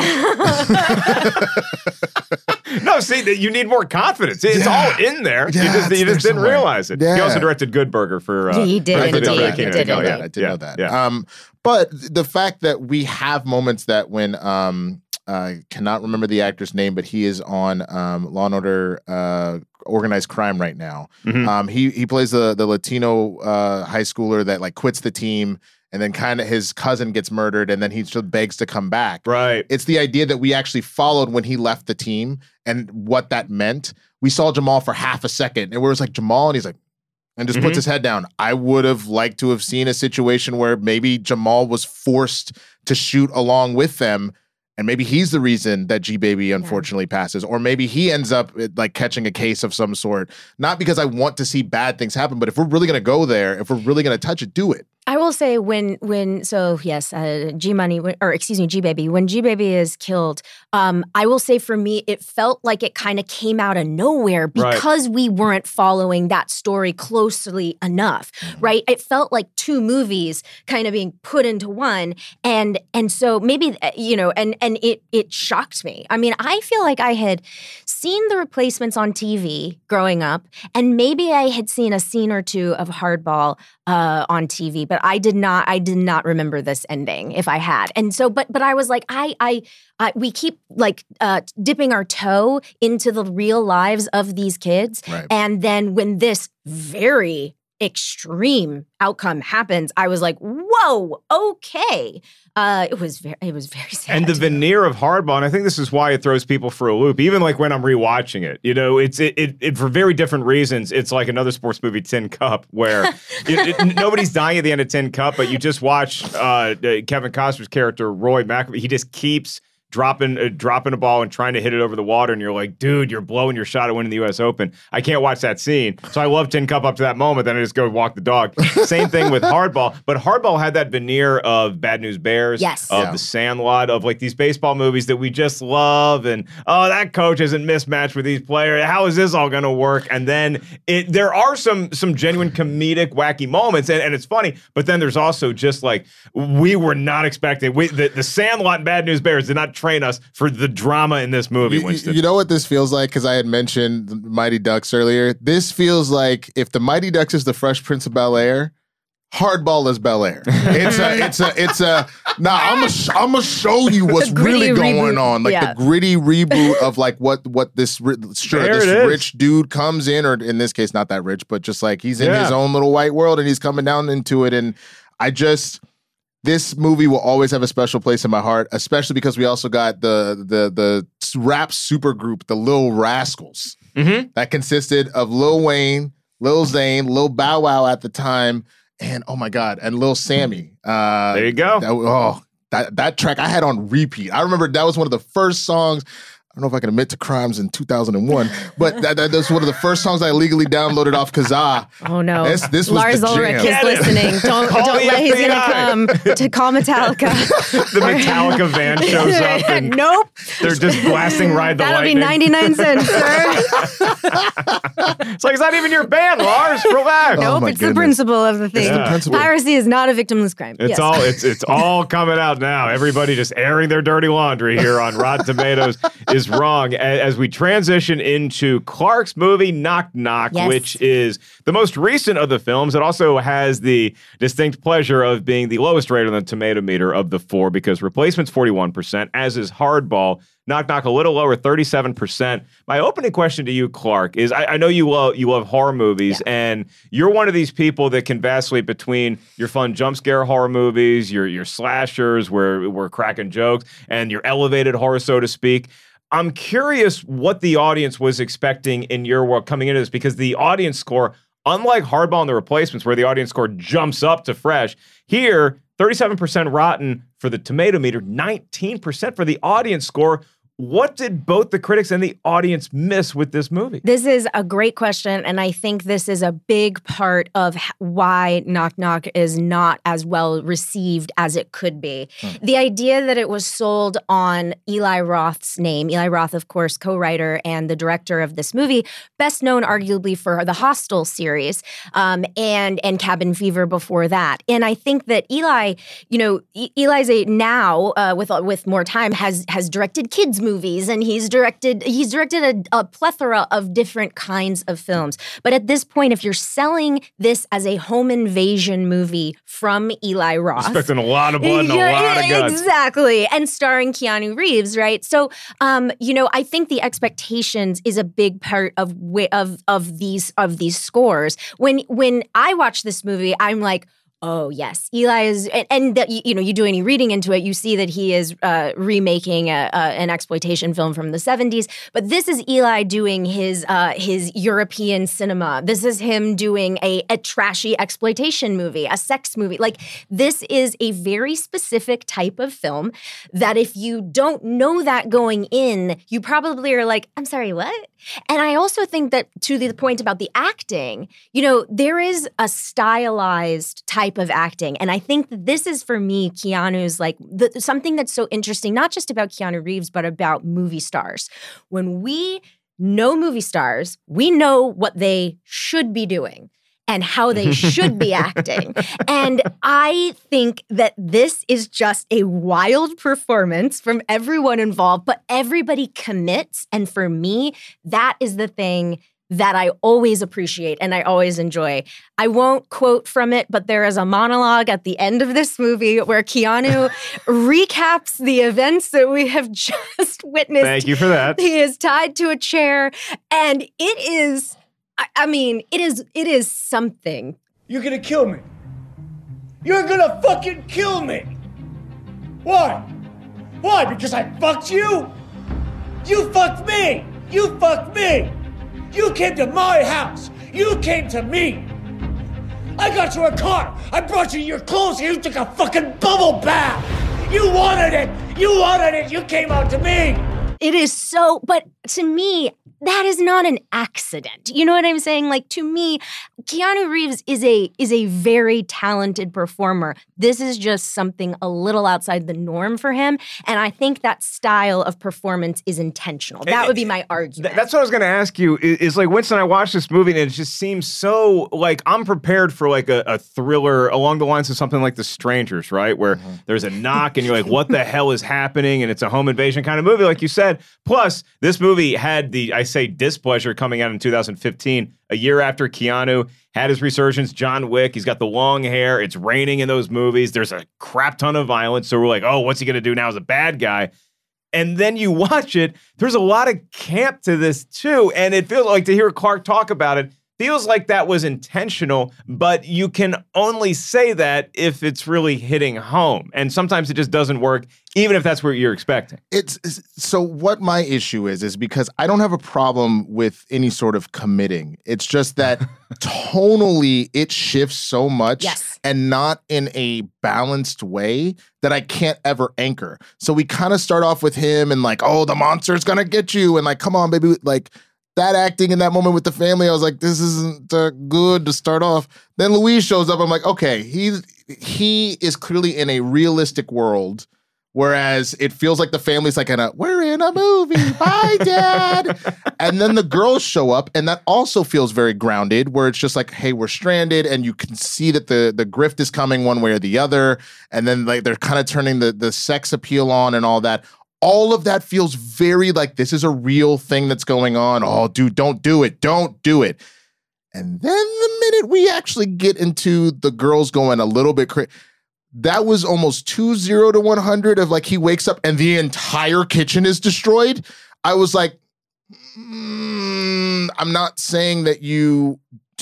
No, see, you need more confidence. It's yeah. all in there. Yeah, you just, you just didn't somewhere. realize it. Yeah. He also directed Good Burger for. Uh, he did. I did know that. He did. know that. I did yeah. know that. Yeah. Um, but the fact that we have moments that when um, I cannot remember the actor's name, but he is on um, Law and Order. Uh, Organized Crime right now. Mm-hmm. Um, he he plays the the Latino uh, high schooler that like quits the team, and then kind of his cousin gets murdered, and then he just begs to come back. Right. It's the idea that we actually followed when he left the team and what that meant. We saw Jamal for half a second, and we was like Jamal, and he's like, and just mm-hmm. puts his head down. I would have liked to have seen a situation where maybe Jamal was forced to shoot along with them. And maybe he's the reason that G-Baby unfortunately yeah. passes. Or maybe he ends up like catching a case of some sort. Not because I want to see bad things happen, but if we're really going to go there, if we're really going to touch it, do it. I will say when, when so yes, uh, G-Money, or excuse me, G-Baby, when G-Baby is killed, um, I will say for me, it felt like it kind of came out of nowhere because right. we weren't following that story closely enough, right? It felt like two movies kind of being put into one. And and so maybe, you know, and, and it, it shocked me. I mean, I feel like I had seen The Replacements on T V growing up, and maybe I had seen a scene or two of Hardball uh, on T V, but I did not. I did not remember this ending. If I had, and so, but but I was like, I, I, I we keep like uh, dipping our toe into the real lives of these kids, right. and then when this very extreme outcome happens, I was like, whoa, okay. Uh, it was very, it was very sad. And the veneer of Hardball, and I think this is why it throws people for a loop. Even like when I'm rewatching it, you know, it's it, it, it for very different reasons. It's like another sports movie, Tin Cup, where it, it, nobody's dying at the end of Tin Cup, but you just watch uh, Kevin Costner's character Roy McAvoy. He just keeps dropping uh, dropping a ball and trying to hit it over the water, and you're like, dude, you're blowing your shot at winning the U S Open. I can't watch that scene. So I love Tin Cup up to that moment, then I just go walk the dog. Same thing with Hardball, but Hardball had that veneer of Bad News Bears, yes. of yeah. The Sandlot, of like these baseball movies that we just love, and oh, that coach isn't mismatched with these players. How is this all going to work? And then it, there are some some genuine comedic, wacky moments, and, and it's funny, but then there's also just like, we were not expecting, we, the, the Sandlot and Bad News Bears did not train us for the drama in this movie, you, Winston. You know what this feels like? Because I had mentioned the Mighty Ducks earlier. This feels like if the Mighty Ducks is the Fresh Prince of Bel-Air, Hardball is Bel Air. It's a, it's a, it's a. Nah, I'm gonna, sh- I'm gonna show you what's really going reboot. on, like Yeah. the gritty reboot of like what, what this, ri- sure, There this it is. rich dude comes in, or in this case, not that rich, but just like he's in Yeah. his own little white world, and he's coming down into it, and I just. This movie will always have a special place in my heart, especially because we also got the the the rap supergroup, the Lil Rascals, Mm-hmm. that consisted of Lil Wayne, Lil Zane, Lil Bow Wow at the time, and oh my God, and Lil Sammy. Uh, There you go. That, oh, that that track I had on repeat. I remember that was one of the first songs. I don't know if I can admit to crimes in two thousand one, but that, that, that's one of the first songs I legally downloaded off Kazaa. Oh no! This, this was Lars the Ulrich jam. is Get him. listening. Don't Call don't the let he's F B I. gonna come to call Metallica. The Metallica van shows up and nope. they're just blasting Ride the That'll Lightning. be ninety-nine cents, sir. It's like, it's not even your band, Lars. Relax. Oh, Nope, my it's the goodness. principle of the thing. the principle. Piracy is not a victimless crime. It's yes. all it's it's all coming out now. Everybody just airing their dirty laundry here on Rotten Tomatoes is wrong. A- As we transition into Clark's movie Knock Knock, Yes. which is the most recent of the films. It also has the distinct pleasure of being the lowest rated on the tomato meter of the four because Replacement's forty-one percent, as is Hardball. Knock Knock a little lower, thirty-seven percent. My opening question to you, Clark, is I, I know you love you love horror movies, Yeah. and you're one of these people that can vacillate between your fun jump scare horror movies, your your slashers where we're cracking jokes, and your elevated horror, so to speak. I'm curious what the audience was expecting in your world coming into this, because the audience score, unlike Hardball and The Replacements, where the audience score jumps up to fresh, here, thirty-seven percent rotten for the tomato meter, nineteen percent for the audience score. What did both the critics and the audience miss with this movie? This is a great question, and I think this is a big part of h- why Knock Knock is not as well received as it could be. The idea that it was sold on Eli Roth's name, Eli Roth, of course, co-writer and the director of this movie, best known arguably for the Hostel series um, and and Cabin Fever before that. And I think that Eli, you know, E- Eli's a now uh, with with more time has has directed kids movies, and he's directed he's directed a, a plethora of different kinds of films. But at this point, if you're selling this as a home invasion movie from Eli Roth, Expecting a lot of blood and a Yeah, lot of guts. exactly, and starring Keanu Reeves, right? So, um, you know, I think the expectations is a big part of wi- of of these of these scores. When when I watch this movie, I'm like, oh yes, Eli is, and, and that, you, you know, you do any reading into it, you see that he is uh, remaking a, a, an exploitation film from the seventies. But this is Eli doing his uh, his European cinema. This is him doing a, a trashy exploitation movie, a sex movie. Like, this is a very specific type of film that if you don't know that going in, you probably are like, I'm sorry, what? And I also think that, to the point about the acting, you know, there is a stylized type of acting. And I think that this is, for me, Keanu's, like, the, something that's so interesting, not just about Keanu Reeves, but about movie stars. When we know movie stars, we know what they should be doing and how they should be acting. And I think that this is just a wild performance from everyone involved, but everybody commits. And for me, that is the thing that I always appreciate and I always enjoy. I won't quote from it, but there is a monologue at the end of this movie where Keanu recaps the events that we have just witnessed. Thank you for that. He is tied to a chair, and it is, I, I mean, it is, it is something. You're gonna kill me. You're gonna fucking kill me. Why? Why? Because I fucked you? You fucked me. You fucked me. You came to my house. You came to me. I got you a car. I brought you your clothes. You took a fucking bubble bath. You wanted it. You wanted it. You came out to me. It is so, but to me, that is not an accident. You know what I'm saying? Like, to me, Keanu Reeves is a is a very talented performer. This is just something a little outside the norm for him. And I think that style of performance is intentional. That would be my argument. Th- that's what I was going to ask you is, is like, Winston, I watched this movie and it just seems so like I'm prepared for like a, a thriller along the lines of something like The Strangers, right? Where Mm-hmm. there's a knock and you're like, what the hell is happening? And it's a home invasion kind of movie, like you said. Plus, this movie movie had the, I say, displeasure coming out in two thousand fifteen, a year after Keanu had his resurgence. John Wick, he's got the long hair. It's raining in those movies. There's a crap ton of violence. So we're like, oh, what's he going to do now as a bad guy? And then you watch it, there's a lot of camp to this too. And it feels like, to hear Clark talk about it, feels like that was intentional, but you can only say that if it's really hitting home. And sometimes it just doesn't work, even if that's what you're expecting. It's so what my issue is, is because I don't have a problem with any sort of committing. It's just that tonally it shifts so much Yes. and not in a balanced way that I can't ever anchor. So we kind of start off with him and like, oh, the monster's gonna get you. And like, come on, baby. Like, that acting in that moment with the family, I was like, this isn't uh, good to start off. Then Louise shows up. I'm like, okay, he's he is clearly in a realistic world, whereas it feels like the family's like, in a, we're in a movie, bye, Dad. And then the girls show up, and that also feels very grounded, where it's just like, hey, we're stranded, and you can see that the the grift is coming one way or the other, and then like they're kind of turning the the sex appeal on and all that. All of that feels very like this is a real thing that's going on. Oh, dude, don't do it. Don't do it. And then the minute we actually get into the girls going a little bit crazy, that was almost two zero to one hundred of like he wakes up and the entire kitchen is destroyed. I was like, mm, I'm not saying that you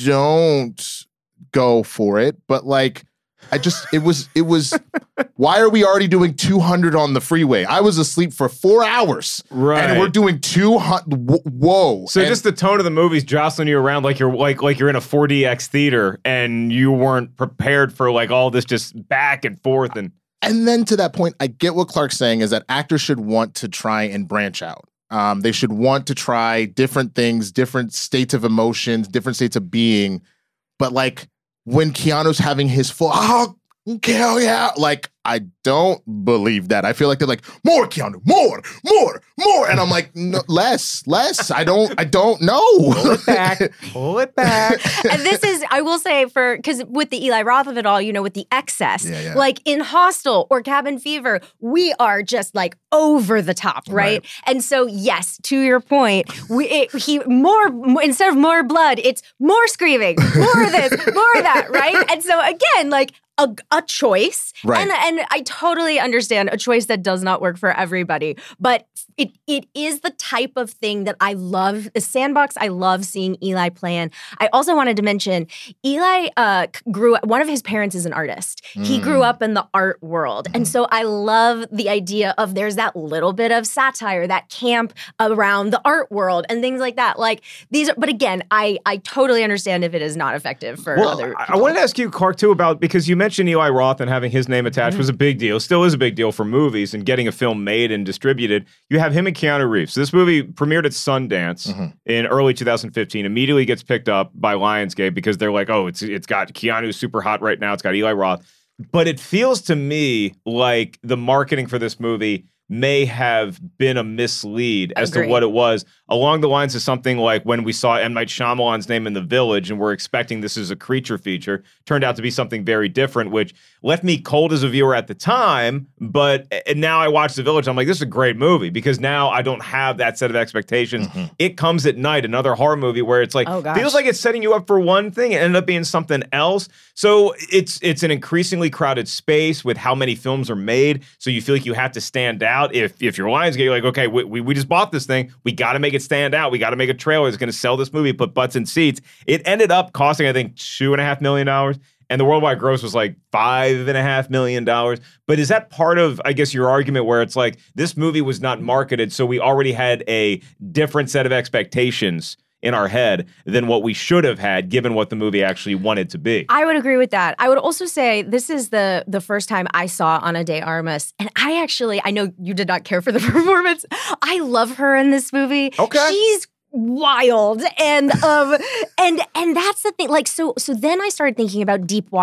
don't go for it, but like, I just, it was, it was, why are we already doing two hundred on the freeway? I was asleep for four hours. Right. And we're doing two hundred. Whoa. So and just the tone of the movie's jostling you around like you're like like you're in a four D X theater and you weren't prepared for like all this just back and forth. And And then to that point, I get what Clark's saying is that actors should want to try and branch out. Um, they should want to try different things, different states of emotions, different states of being. But like, when Keanu's having his full, oh, hell yeah, like, I don't believe that. I feel like they're like, more Keanu, more, more, more. And I'm like, no, less, less. I don't, I don't know. Pull it back, pull it back. And this is, I will say, for, because with the Eli Roth of it all, you know, with the excess, Yeah, yeah. like in Hostel or Cabin Fever, we are just like over the top, right? Right. And so, yes, to your point, we it, he more, instead of more blood, it's more screaming, more of this, more of that, right? And so again, like, A, a choice. Right. And, and I totally understand a choice that does not work for everybody. But it it is the type of thing that I love. The Sandbox, I love seeing Eli plan. I also wanted to mention, Eli uh, grew up, one of his parents is an artist. Mm. He grew up in the art world. Mm. And so I love the idea of there's that little bit of satire, that camp around the art world and things like that. Like these, are, but again, I, I totally understand if it is not effective for well, other I, people. I wanted to ask you, Clark, too, about, because you mentioned Eli Roth and having his name attached mm-hmm. was a big deal, still is a big deal for movies and getting a film made and distributed. You have him and Keanu Reeves. So this movie premiered at Sundance mm-hmm. in early two thousand fifteen, immediately gets picked up by Lionsgate because they're like, oh, it's it's got Keanu super hot right now. It's got Eli Roth. But it feels to me like the marketing for this movie may have been a mislead as Agreed. to what it was, along the lines of something like when we saw M. Night Shyamalan's name in The Village and we're expecting this is a creature feature, turned out to be something very different, which left me cold as a viewer at the time, but and now I watch The Village, I'm like, this is a great movie, because now I don't have that set of expectations. Mm-hmm. It Comes at Night, another horror movie where it's like, oh, feels like it's setting you up for one thing and ended up being something else. So it's it's an increasingly crowded space with how many films are made, so you feel like you have to stand out. If if you're Lionsgate, you're like, okay, we, we, we just bought this thing. We got to make it stand out. We got to make a trailer that's going to sell this movie, put butts in seats. It ended up costing, I think, two and a half million dollars. And the worldwide gross was like five and a half million dollars. But is that part of, I guess, your argument where it's like this movie was not marketed, so we already had a different set of expectations in our head than what we should have had, given what the movie actually wanted to be? I would agree with that. I would also say this is the the first time I saw Ana de Armas, and I actually, I know you did not care for the performance. I love her in this movie. Okay. She's wild, and um, and and that's the thing. Like, so so then I started thinking about Deep Water.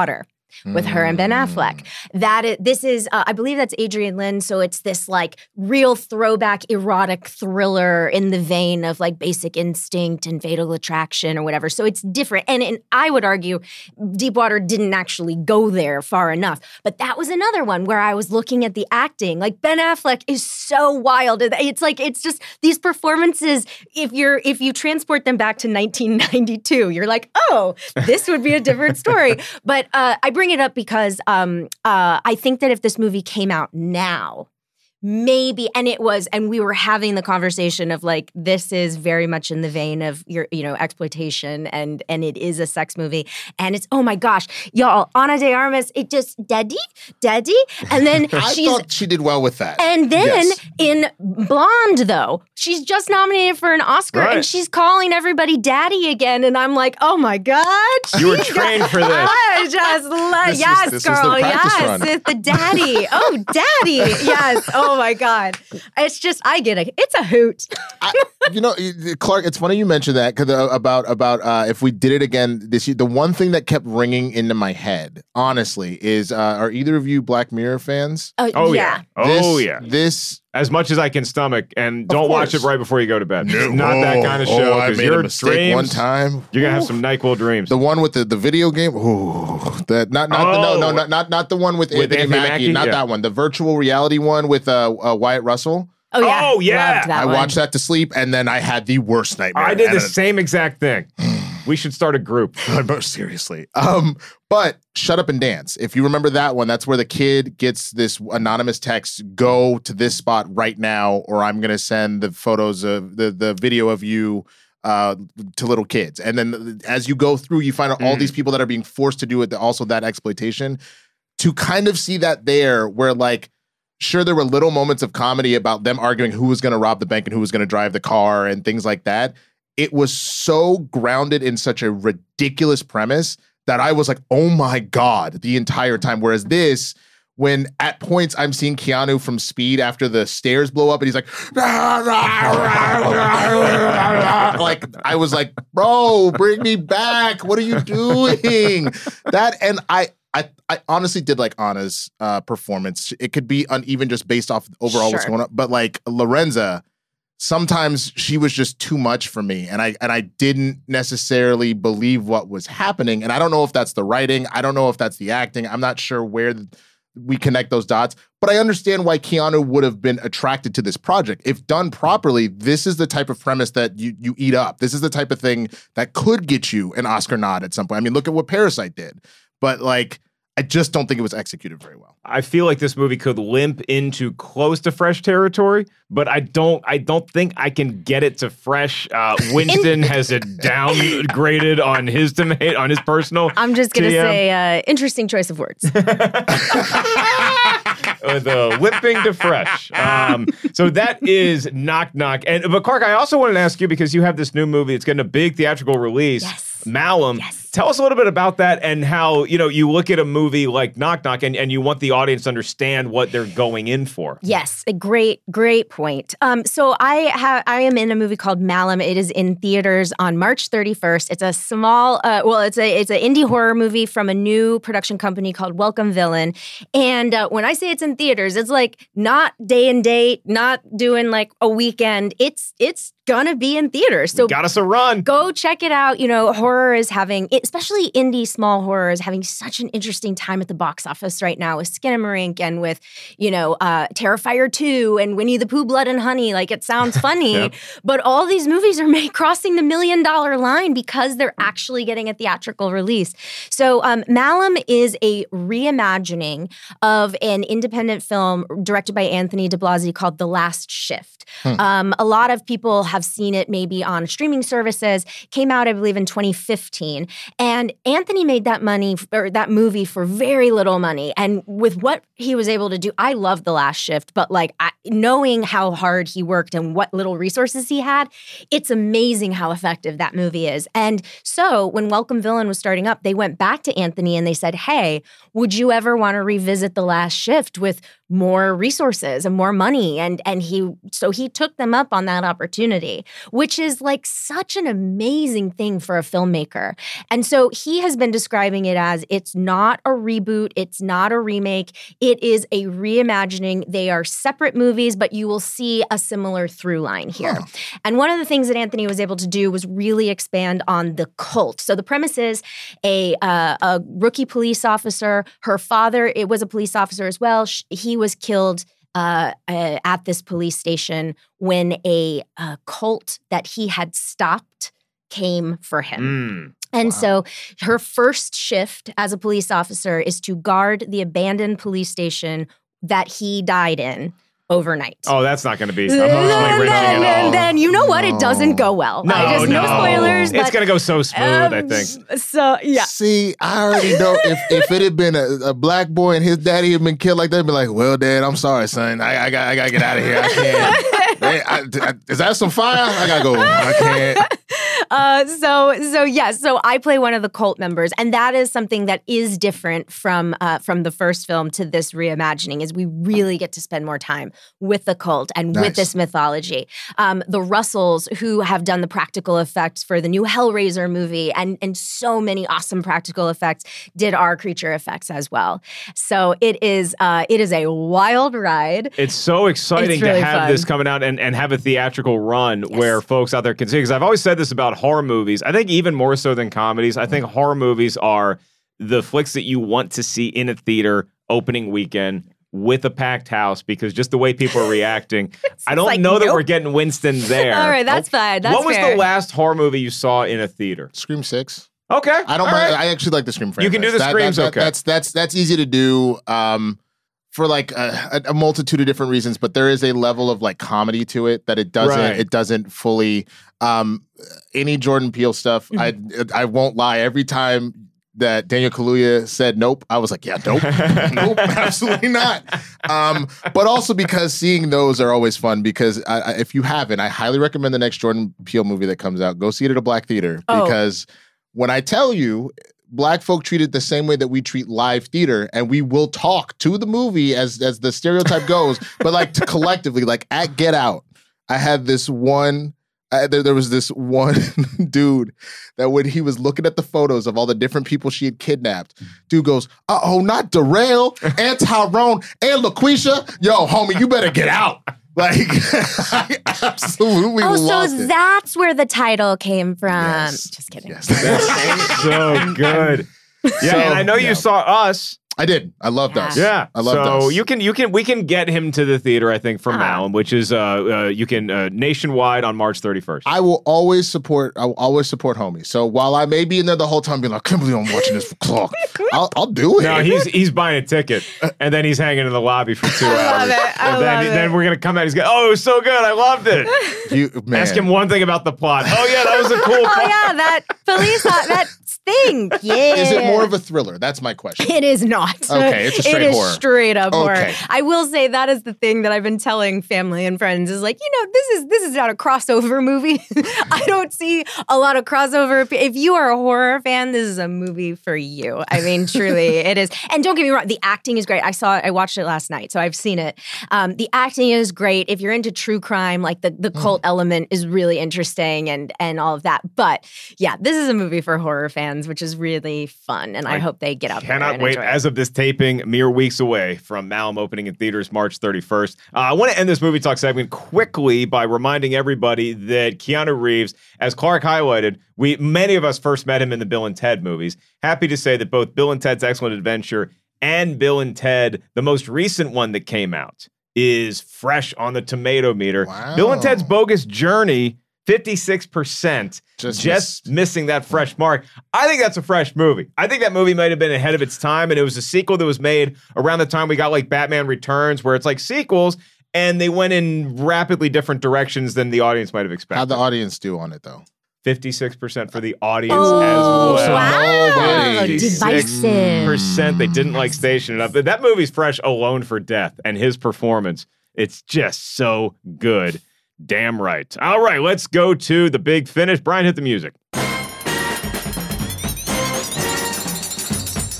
with her and Ben Affleck. That is, this is, uh, I believe that's Adrian Lin, so it's this like real throwback erotic thriller in the vein of like Basic Instinct and Fatal Attraction or whatever. So it's different. And, and I would argue Deepwater didn't actually go there far enough. But that was another one where I was looking at the acting. Like Ben Affleck is so wild. It's like, it's just these performances, if you're, if you transport them back to nineteen ninety-two, you're like, oh, this would be a different story. But uh, I bring it up because um, uh, I think that if this movie came out now, maybe, and it was, and we were having the conversation of like, this is very much in the vein of your, you know, exploitation, and and it is a sex movie, and it's, oh my gosh, y'all, Ana de Armas, it just, daddy, daddy, and then I she's, thought she did well with that. and then Yes. in Blonde, though, she's just nominated for an Oscar, Right. and she's calling everybody daddy again, and I'm like, oh my God. You were she trained got- for this. I just love, This was- yes, this was the girl, practice yes, run. it's the daddy. Oh, daddy, yes. Oh my God. It's just, I get it. It's a hoot. I, you know, Clark, it's funny you mentioned that because uh, about about uh, if we did it again this year. The one thing that kept ringing into my head, honestly, is uh, are either of you Black Mirror fans? Uh, Oh yeah. yeah. Oh This- yeah. This As much as I can stomach, and don't watch course. it right before you go to bed. No. It's not that kind of Oh, show I because made your a mistake dreams, one time. You're gonna have Ooh. some NyQuil dreams. The one with the, the video game. Ooh, that not not the, no Oh. no not, not not the one with, With Anthony, Anthony Mackie, Mackie? not Yeah. that one. The virtual reality one with uh, uh, Wyatt Russell. Oh yeah. Oh, yeah. Loved that I one. watched that to sleep, and then I had the worst nightmare. I did the And- same exact thing. We should start a group. Most seriously. Um, but Shut Up and Dance. If you remember that one, that's where the kid gets this anonymous text, go to this spot right now, or I'm gonna send the photos of the, the video of you uh, to little kids. And then as you go through, you find out all Mm. these people that are being forced to do it, also that exploitation. To kind of see that there, where like, sure, there were little moments of comedy about them arguing who was gonna rob the bank and who was gonna drive the car and things like that. It was so grounded in such a ridiculous premise that I was like, oh my God, the entire time. Whereas this, when at points I'm seeing Keanu from Speed after the stairs blow up and he's like, like, I was like, bro, bring me back. What are you doing? That, and I, I, I honestly did like Anna's uh, performance. It could be uneven just based off overall what's Sure. going on. But like Lorenza, sometimes she was just too much for me, and I and I didn't necessarily believe what was happening. And I don't know if that's the writing. I don't know if that's the acting. I'm not sure where we connect those dots. But I understand why Keanu would have been attracted to this project. If done properly, this is the type of premise that you you eat up. This is the type of thing that could get you an Oscar nod at some point. I mean, look at what Parasite did. But like, I just don't think it was executed very well. I feel like this movie could limp into close to fresh territory, but I don't. I don't think I can get it to fresh. Uh, Winston has it downgraded on his tomato on his personal. I'm just going to T M. say, uh, interesting choice of words. Uh, the limping to fresh. Um, so that is Knock Knock. And but Clark, I also wanted to ask you because you have this new movie. It's getting a big theatrical release. Yes. Malum. Yes. Tell us a little bit about that and how, you know, you look at a movie like Knock Knock and, and you want the audience to understand what they're going in for. Yes, a great, great point. Um, so I have, I am in a movie called Malum. It is in theaters on March thirty-first. It's a small, uh, well, it's a it's an indie horror movie from a new production company called Welcome Villain. And uh, when I say it's in theaters, it's like not day and date, not doing like a weekend. It's it's gonna be in theaters. So Got us a run. go check it out. You know, horror is having, especially indie small horror is having such an interesting time at the box office right now with Skinamarink and with, you know, uh, Terrifier two and Winnie the Pooh, Blood and Honey. Like, it sounds funny, Yeah. but all these movies are made crossing the million dollar line because they're actually getting a theatrical release. So um, Malum is a reimagining of an independent film directed by Anthony de Blasi called The Last Shift. Hmm. Um, a lot of people have seen it maybe on streaming services. Came out, I believe, in twenty fifteen. And Anthony made that money or that movie for very little money. And with what he was able to do, I love The Last Shift, but like I, knowing how hard he worked and what little resources he had, it's amazing how effective that movie is. And so when Welcome Villain was starting up, they went back to Anthony and they said, hey, would you ever want to revisit The Last Shift with more resources and more money. And, and he, so he took them up on that opportunity, which is like such an amazing thing for a filmmaker. And so he has been describing it as it's not a reboot. It's not a remake. It is a reimagining. They are separate movies, but you will see a similar through line here. Huh. And one of the things that Anthony was able to do was really expand on the cult. So the premise is a, uh, a rookie police officer, her father, it was a police officer as well. He was killed uh, uh, at this police station when a, a cult that he had stopped came for him. Mm. And wow. so her first shift as a police officer is to guard the abandoned police station that he died in overnight. Oh, that's not going to be emotionally enriching at all. And then, you know what? It doesn't go well. No, I just, no. no spoilers. It's going to go so smooth, um, I think. So, yeah. See, I already know if, if it had been a, a black boy and his daddy had been killed like that, I'd be like, well, Dad, I'm sorry, son. I, I got I got to get out of here. I can't. Hey, I, I, is that some fire? I got to go. I can't. Uh, so, so yes, so I play one of the cult members, and that is something that is different from uh, from the first film to this reimagining. Is we really get to spend more time with the cult and nice. with this mythology. Um, the Russells, who have done the practical effects for the new Hellraiser movie, and and so many awesome practical effects, did our creature effects as well. So it is uh, it is a wild ride. It's so exciting it's really to have fun. this coming out and and have a theatrical run yes. where folks out there can see. Because I've always said this about horror movies. I think even more so than comedies, I think horror movies are the flicks that you want to see in a theater opening weekend with a packed house, because just the way people are reacting. I don't like, know nope. that we're getting Winston there. All right, that's nope. fine. That's what was fair. the last horror movie you saw in a theater? Scream six. Okay. I don't All mind. right. I actually like the Scream franchise. You can do the that, Screams, that, that, okay. That's, that's, that's easy to do. Um, for like a, a multitude of different reasons, but there is a level of like comedy to it that it doesn't right. it doesn't fully um, any Jordan Peele stuff. Mm-hmm. I I won't lie. Every time that Daniel Kaluuya said nope, I was like, yeah, nope, nope, absolutely not. Um, but also because seeing those are always fun. Because I, I, if you haven't, I highly recommend the next Jordan Peele movie that comes out. Go see it at a black theater oh. Oh. because when I tell you. Black folk treated the same way that we treat live theater, and we will talk to the movie as as the stereotype goes, but like to collectively, like at Get Out, I had this one, uh, there, there was this one dude that when he was looking at the photos of all the different people she had kidnapped, dude goes, uh-oh, not Darrell, and Tyrone, and LaQuisha. Yo, homie, you better get out. Like, I absolutely oh, lost so it. that's where the title came from. Yes. Just kidding. Yes, that's so good. Yeah, so, and I know you yeah. saw Us. I did. I loved yeah. Us. Yeah, I loved so Us. So you can, you can, we can get him to the theater. I think from uh-huh. Malum, which is uh, uh you can uh, nationwide on March thirty-first. I will always support. I will always support homie. So while I may be in there the whole time, being like, I can't believe I'm watching this for clock. I'll, I'll do it. No, he's he's buying a ticket, and then he's hanging in the lobby for two I hours. love it. I and then, love it. then we're gonna come out. He's going, oh, it was so good. I loved it. You, man. Ask him one thing about the plot. Oh yeah, that was a cool. Oh plot. yeah, that police that thing. Yeah. Is it more of a thriller? That's my question. It is not. Okay, it's a straight it is horror. Straight up horror. Okay. I will say that is the thing that I've been telling family and friends is like, you know, this is this is not a crossover movie. I don't see a lot of crossover. If you are a horror fan, this is a movie for you. I mean, truly, it is. And don't get me wrong, the acting is great. I saw it. I watched it last night, so I've seen it. Um, the acting is great. If you're into true crime, like the the cult mm. element is really interesting and and all of that. But yeah, this is a movie for horror fans, which is really fun, and I, I hope they get out there and Cannot wait. enjoy it. As of this taping, mere weeks away from Malum opening in theaters March thirty-first. Uh, I want to end this movie talk segment quickly by reminding everybody that Keanu Reeves, as Clark highlighted, we many of us first met him in the Bill and Ted movies. Happy to say that both Bill and Ted's Excellent Adventure and Bill and Ted, the most recent one that came out, is fresh on the tomato meter. Wow. Bill and Ted's Bogus Journey, fifty-six percent, just, just miss. missing that fresh mark. I think that's a fresh movie. I think that movie might have been ahead of its time, and it was a sequel that was made around the time we got like Batman Returns, where it's like sequels, and they went in rapidly different directions than the audience might have expected. How'd the audience do on it, though? fifty-six percent for the audience oh, as well. Wow. fifty-six percent they didn't like Station It Up. That movie's fresh alone for Death, and his performance, it's just so good. Damn right. All right, let's go to the big finish. Brian, hit the music.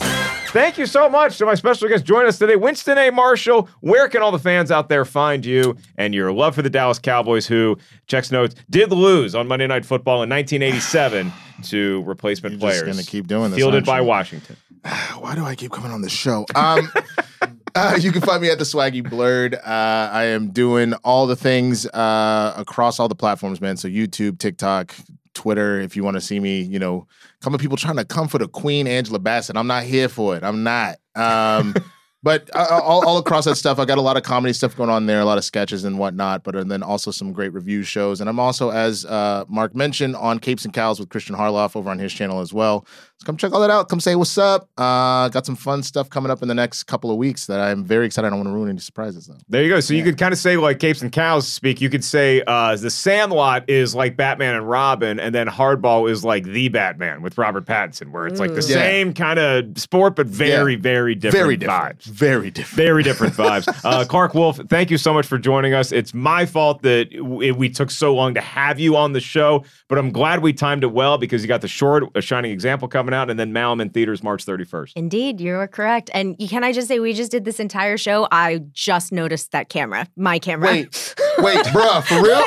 Thank you so much to my special guest joining us today, Winston A. Marshall. Where can all the fans out there find you and your love for the Dallas Cowboys, who, checks notes, did lose on Monday Night Football in nineteen eighty-seven to replacement You're players. just going to keep doing this, Fielded by aren't you? Washington. Why do I keep coming on the show? Um, uh, you can find me at the Swaggy Blurred. Uh, I am doing all the things uh, across all the platforms, man. So YouTube, TikTok, Twitter. If you want to see me, you know, come with people trying to come for the Queen Angela Bassett. I'm not here for it. I'm not. Um, but uh, all, all across that stuff, I got a lot of comedy stuff going on there, a lot of sketches and whatnot. But and then also some great review shows. And I'm also, as uh, Mark mentioned, on Capes and Cows with Christian Harloff over on his channel as well. So come check all that out. Come say what's up. Uh, got some fun stuff coming up in the next couple of weeks that I'm very excited. I don't want to ruin any surprises though. There you go. So yeah. You could kind of say, like Capes and Cows speak, you could say uh, The Sandlot is like Batman and Robin, and then Hardball is like The Batman with Robert Pattinson, where it's like the Yeah. same kind of sport, but very, Yeah. very different Very different. vibes. Very different. Very different vibes. Uh, Clark Wolf, thank you so much for joining us. It's my fault that w- we took so long to have you on the show, but I'm glad we timed it well because you got the short, A Shining Example coming out, and then Malum in theaters March thirty-first. Indeed, you're correct. And can I just say, we just did this entire show. I just noticed that camera, my camera. Wait, wait, bruh, for real?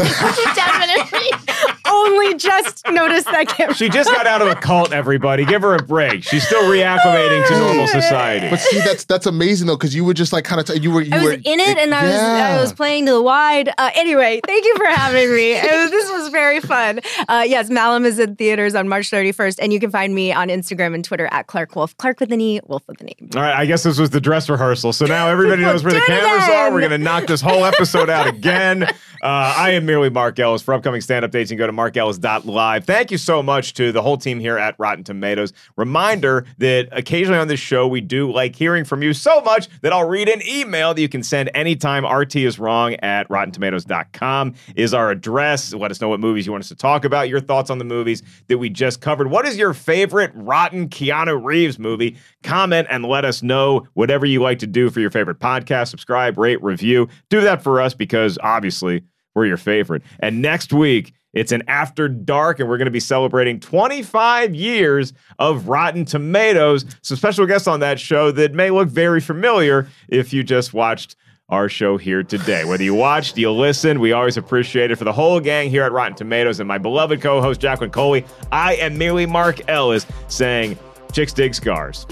Definitely only just noticed that camera. She just got out of a cult, everybody. Give her a break. She's still reacclimating to normal society. But see, that's that's amazing though, because you were just like kind of t- you were you I was were in it, and I was yeah. I was playing to the wide. Uh, anyway, thank you for having me. It was, this was very fun. Uh, yes, Malum is in theaters on March thirty-first, and you can find me on Instagram and Twitter at Clark Wolf. Clark with an E, Wolf with an E. All right, I guess this was the dress rehearsal. So now everybody knows where the Do it cameras again. are. We're going to knock this whole episode out again. Uh, I am merely Mark Ellis. For upcoming stand-up dates, you can go to mark ellis dot live. Thank you so much to the whole team here at Rotten Tomatoes. Reminder that occasionally on this show, we do like hearing from you so much that I'll read an email that you can send anytime. R T is wrong at rotten tomatoes dot com is our address. Let us know what movies you want us to talk about, your thoughts on the movies that we just covered. What is your favorite rotten Keanu Reeves movie? Comment and let us know whatever you like to do for your favorite podcast. Subscribe, rate, review. Do that for us because obviously we're your favorite. And next week, it's an After Dark, and we're going to be celebrating twenty-five years of Rotten Tomatoes. Some special guests on that show that may look very familiar if you just watched our show here today. Whether you watched, you listened, we always appreciate it. For the whole gang here at Rotten Tomatoes and my beloved co-host, Jacqueline Coley, I am merely Mark Ellis saying, chicks dig scars.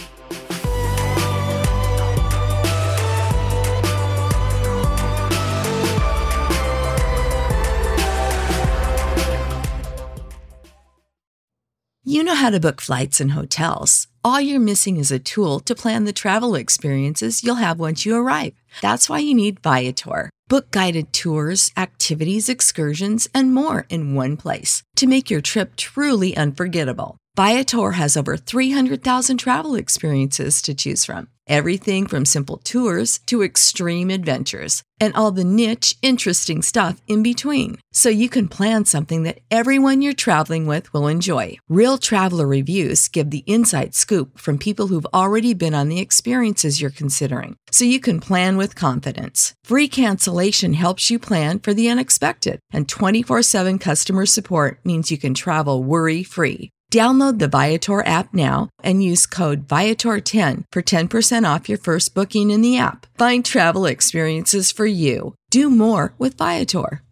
You know how to book flights and hotels. All you're missing is a tool to plan the travel experiences you'll have once you arrive. That's why you need Viator. Book guided tours, activities, excursions, and more in one place to make your trip truly unforgettable. Viator has over three hundred thousand travel experiences to choose from. Everything from simple tours to extreme adventures and all the niche, interesting stuff in between. So you can plan something that everyone you're traveling with will enjoy. Real traveler reviews give the inside scoop from people who've already been on the experiences you're considering. So you can plan with confidence. Free cancellation helps you plan for the unexpected. And twenty-four seven customer support means you can travel worry-free. Download the Viator app now and use code Viator ten for ten percent off your first booking in the app. Find travel experiences for you. Do more with Viator.